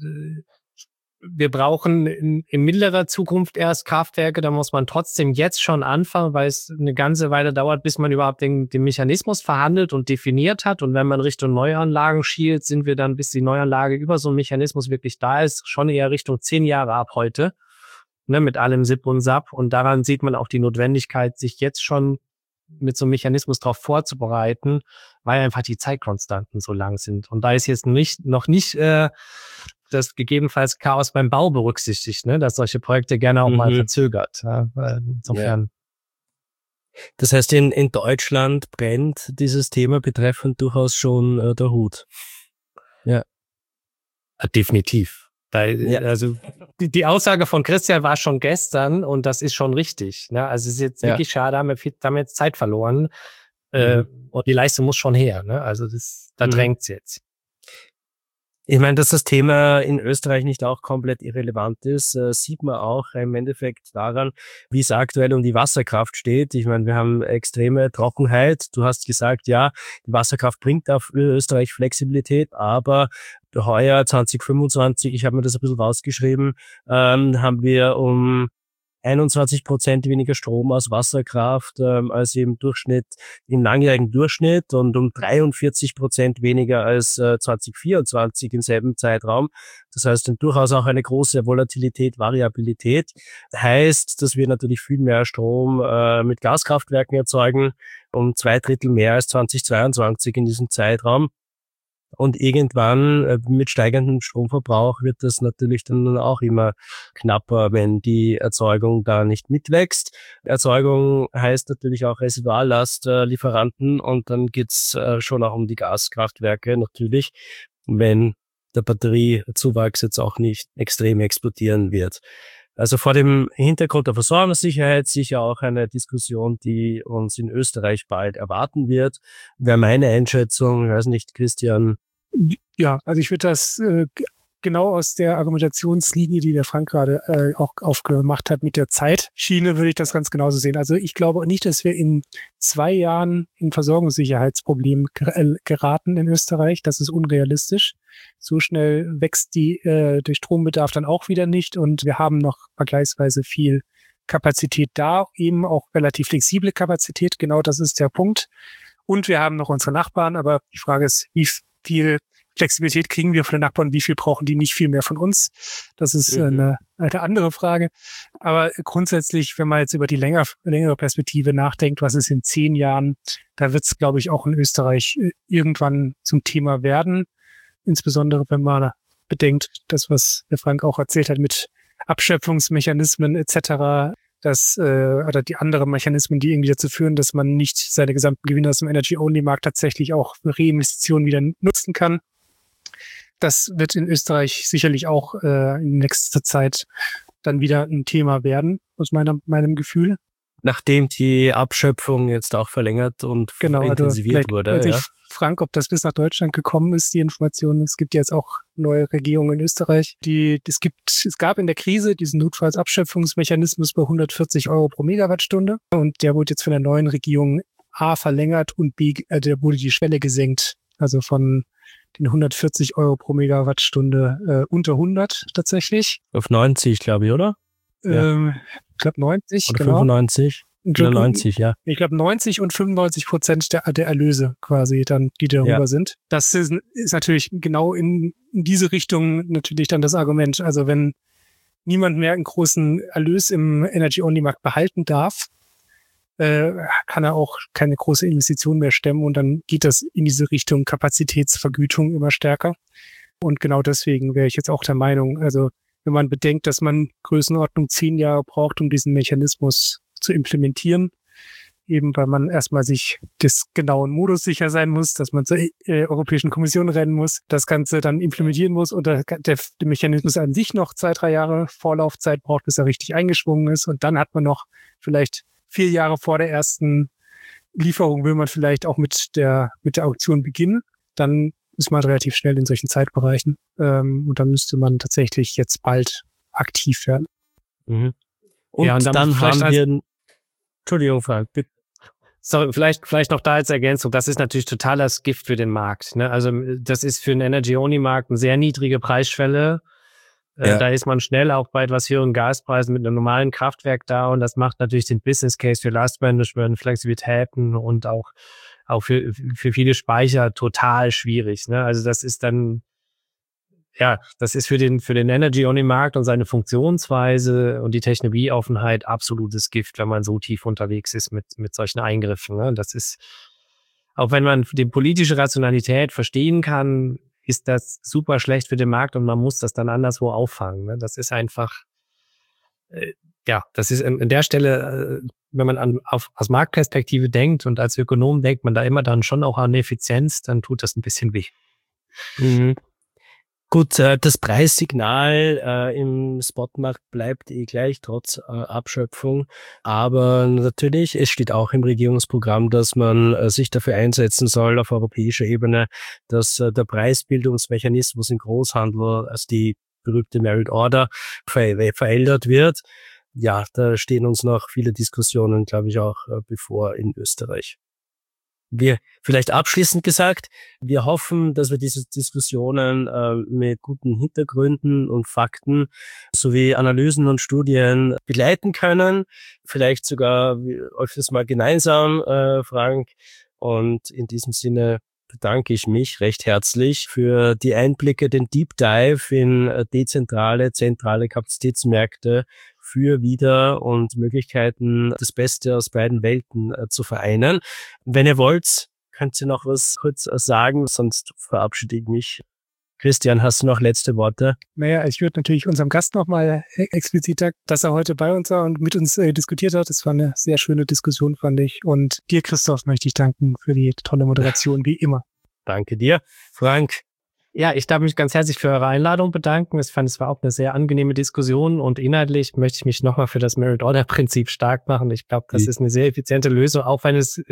wir brauchen in mittlerer Zukunft erst Kraftwerke, dann muss man trotzdem jetzt schon anfangen, weil es eine ganze Weile dauert, bis man überhaupt den Mechanismus verhandelt und definiert hat. Und wenn man Richtung Neuanlagen schielt, sind wir dann, bis die Neuanlage über so einen Mechanismus wirklich da ist, schon eher Richtung 10 Jahre ab heute, ne, mit allem SIP und SAP. Und daran sieht man auch die Notwendigkeit, sich jetzt schon mit so einem Mechanismus darauf vorzubereiten, weil einfach die Zeitkonstanten so lang sind. Und da ist jetzt noch nicht das gegebenenfalls Chaos beim Bau berücksichtigt, ne, dass solche Projekte gerne auch mal verzögert. Ja, insofern.
Ja. Das heißt, in Deutschland brennt dieses Thema betreffend durchaus schon der Hut. Ja.
Definitiv. Also die Aussage von Christian war schon gestern und das ist schon richtig. Ne? Also es ist jetzt wirklich schade, haben wir jetzt Zeit verloren und die Leistung muss schon her. Ne? Also da drängt's jetzt.
Ich meine, dass das Thema in Österreich nicht auch komplett irrelevant ist, sieht man auch im Endeffekt daran, wie es aktuell um die Wasserkraft steht. Ich meine, wir haben extreme Trockenheit. Du hast gesagt, ja, die Wasserkraft bringt auf Österreich Flexibilität, aber heuer 2025, ich habe mir das ein bisschen rausgeschrieben, haben wir um 21% weniger Strom aus Wasserkraft als im langjährigen Durchschnitt und um 43% weniger als 2024 im selben Zeitraum. Das heißt, durchaus auch eine große Volatilität, Variabilität. Heißt, dass wir natürlich viel mehr Strom mit Gaskraftwerken erzeugen, um 2/3 mehr als 2022 in diesem Zeitraum. Und irgendwann mit steigendem Stromverbrauch wird das natürlich dann auch immer knapper, wenn die Erzeugung da nicht mitwächst. Erzeugung heißt natürlich auch Residuallast, Lieferanten und dann geht's schon auch um die Gaskraftwerke natürlich, wenn der Batteriezuwachs jetzt auch nicht extrem explodieren wird. Also vor dem Hintergrund der Versorgungssicherheit sicher auch eine Diskussion, die uns in Österreich bald erwarten wird. Wäre meine Einschätzung, ich weiß nicht, Christian.
Ja, also ich würde das genau aus der Argumentationslinie, die der Frank gerade auch aufgemacht hat mit der Zeitschiene, würde ich das ganz genauso sehen. Also ich glaube nicht, dass wir in 2 Jahren in Versorgungssicherheitsprobleme geraten in Österreich. Das ist unrealistisch. So schnell wächst der Strombedarf dann auch wieder nicht und wir haben noch vergleichsweise viel Kapazität da, eben auch relativ flexible Kapazität. Genau das ist der Punkt. Und wir haben noch unsere Nachbarn, aber die Frage ist, wie viel Flexibilität kriegen wir von den Nachbarn, wie viel brauchen die, nicht viel mehr von uns. Das ist eine andere Frage. Aber grundsätzlich, wenn man jetzt über die längere Perspektive nachdenkt, was ist in 10 Jahren, da wird es, glaube ich, auch in Österreich irgendwann zum Thema werden. Insbesondere, wenn man bedenkt, das, was der Frank auch erzählt hat mit Abschöpfungsmechanismen etc., oder die anderen Mechanismen, die irgendwie dazu führen, dass man nicht seine gesamten Gewinne aus dem Energy-Only-Markt tatsächlich auch für Reinvestitionen wieder nutzen kann. Das wird in Österreich sicherlich auch in nächster Zeit dann wieder ein Thema werden, aus meinem Gefühl.
Nachdem die Abschöpfung jetzt auch verlängert und intensiviert wurde.
Ja. Frank, ob das bis nach Deutschland gekommen ist, die Information. Es gibt jetzt auch neue Regierungen in Österreich. Es gab in der Krise diesen Notfallsabschöpfungsmechanismus bei 140 Euro pro Megawattstunde. Und der wurde jetzt von der neuen Regierung A verlängert und B, da wurde die Schwelle gesenkt. Also von den 140 Euro pro Megawattstunde unter 100 tatsächlich.
Auf 90, glaube ich, oder?
Ich glaube 90.
Oder genau. 95. Oder 90, ja.
Ich glaube 90 und 95% der Erlöse quasi dann, die darüber sind. Das ist natürlich genau in diese Richtung natürlich dann das Argument. Also wenn niemand mehr einen großen Erlös im Energy-Only-Markt behalten darf, kann er auch keine große Investition mehr stemmen und dann geht das in diese Richtung Kapazitätsvergütung immer stärker. Und genau deswegen wäre ich jetzt auch der Meinung, also wenn man bedenkt, dass man Größenordnung 10 Jahre braucht, um diesen Mechanismus zu implementieren, eben weil man erstmal sich des genauen Modus sicher sein muss, dass man zur Europäischen Kommission rennen muss, das Ganze dann implementieren muss und der Mechanismus an sich noch 2-3 Jahre Vorlaufzeit braucht, bis er richtig eingeschwungen ist und dann hat man noch vielleicht 4 Jahre vor der ersten Lieferung will man vielleicht auch mit der Auktion beginnen, dann ist man relativ schnell in solchen Zeitbereichen und dann müsste man tatsächlich jetzt bald aktiv werden.
Mhm. Und dann haben wir... Entschuldigung, Frank, bitte.
Sorry, vielleicht noch da als Ergänzung. Das ist natürlich totales Gift für den Markt. Ne? Also das ist für den Energy-Only-Markt eine sehr niedrige Preisschwelle. Da ist man schnell auch bei etwas höheren Gaspreisen mit einem normalen Kraftwerk da und das macht natürlich den Business Case für Lastmanagement, Flexibilitäten und auch für viele Speicher total schwierig. Ne? Also das ist dann das ist für den Energy-Only-Markt und seine Funktionsweise und die Technologieoffenheit absolutes Gift, wenn man so tief unterwegs ist mit solchen Eingriffen. Ne? Das ist, auch wenn man die politische Rationalität verstehen kann, ist das super schlecht für den Markt und man muss das dann anderswo auffangen. Ne? Das ist einfach, das ist an der Stelle, wenn man aus Marktperspektive denkt und als Ökonom denkt man da immer dann schon auch an Effizienz, dann tut das ein bisschen weh.
Mhm. Gut, das Preissignal im Spotmarkt bleibt gleich, trotz Abschöpfung. Aber natürlich, es steht auch im Regierungsprogramm, dass man sich dafür einsetzen soll auf europäischer Ebene, dass der Preisbildungsmechanismus im Großhandel, also die berühmte Merit Order, verändert wird. Ja, da stehen uns noch viele Diskussionen, glaube ich, auch bevor in Österreich. Wir vielleicht abschließend gesagt, wir hoffen, dass wir diese Diskussionen mit guten Hintergründen und Fakten sowie Analysen und Studien begleiten können. Vielleicht sogar öfters mal gemeinsam, Frank. Und in diesem Sinne bedanke ich mich recht herzlich für die Einblicke, den Deep Dive in dezentrale, zentrale Kapazitätsmärkte für Wieder- und Möglichkeiten, das Beste aus beiden Welten zu vereinen. Wenn ihr wollt, könnt ihr noch was kurz sagen, sonst verabschiede ich mich. Christian, hast du noch letzte Worte?
Naja, ich würde natürlich unserem Gast nochmal explizit danken, dass er heute bei uns war und mit uns diskutiert hat. Das war eine sehr schöne Diskussion, fand ich. Und dir, Christoph, möchte ich danken für die tolle Moderation, wie immer.
Danke dir. Frank?
Ja, ich darf mich ganz herzlich für eure Einladung bedanken. Ich fand, es war auch eine sehr angenehme Diskussion und inhaltlich möchte ich mich nochmal für das Merit-Order-Prinzip stark machen. Ich glaube, das ist eine sehr effiziente Lösung, auch wenn es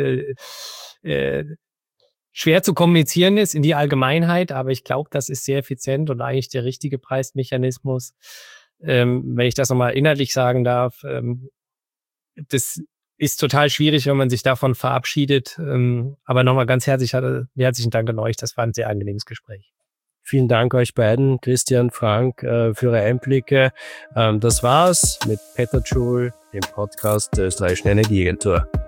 schwer zu kommunizieren ist in die Allgemeinheit, aber ich glaube, das ist sehr effizient und eigentlich der richtige Preismechanismus. Wenn ich das nochmal inhaltlich sagen darf, das ist total schwierig, wenn man sich davon verabschiedet. Aber nochmal ganz herzlichen Dank an euch. Das war ein sehr angenehmes Gespräch.
Vielen Dank euch beiden, Christian, Frank, für eure Einblicke. Das war's mit Petajoule, dem Podcast der Österreichischen Energieagentur.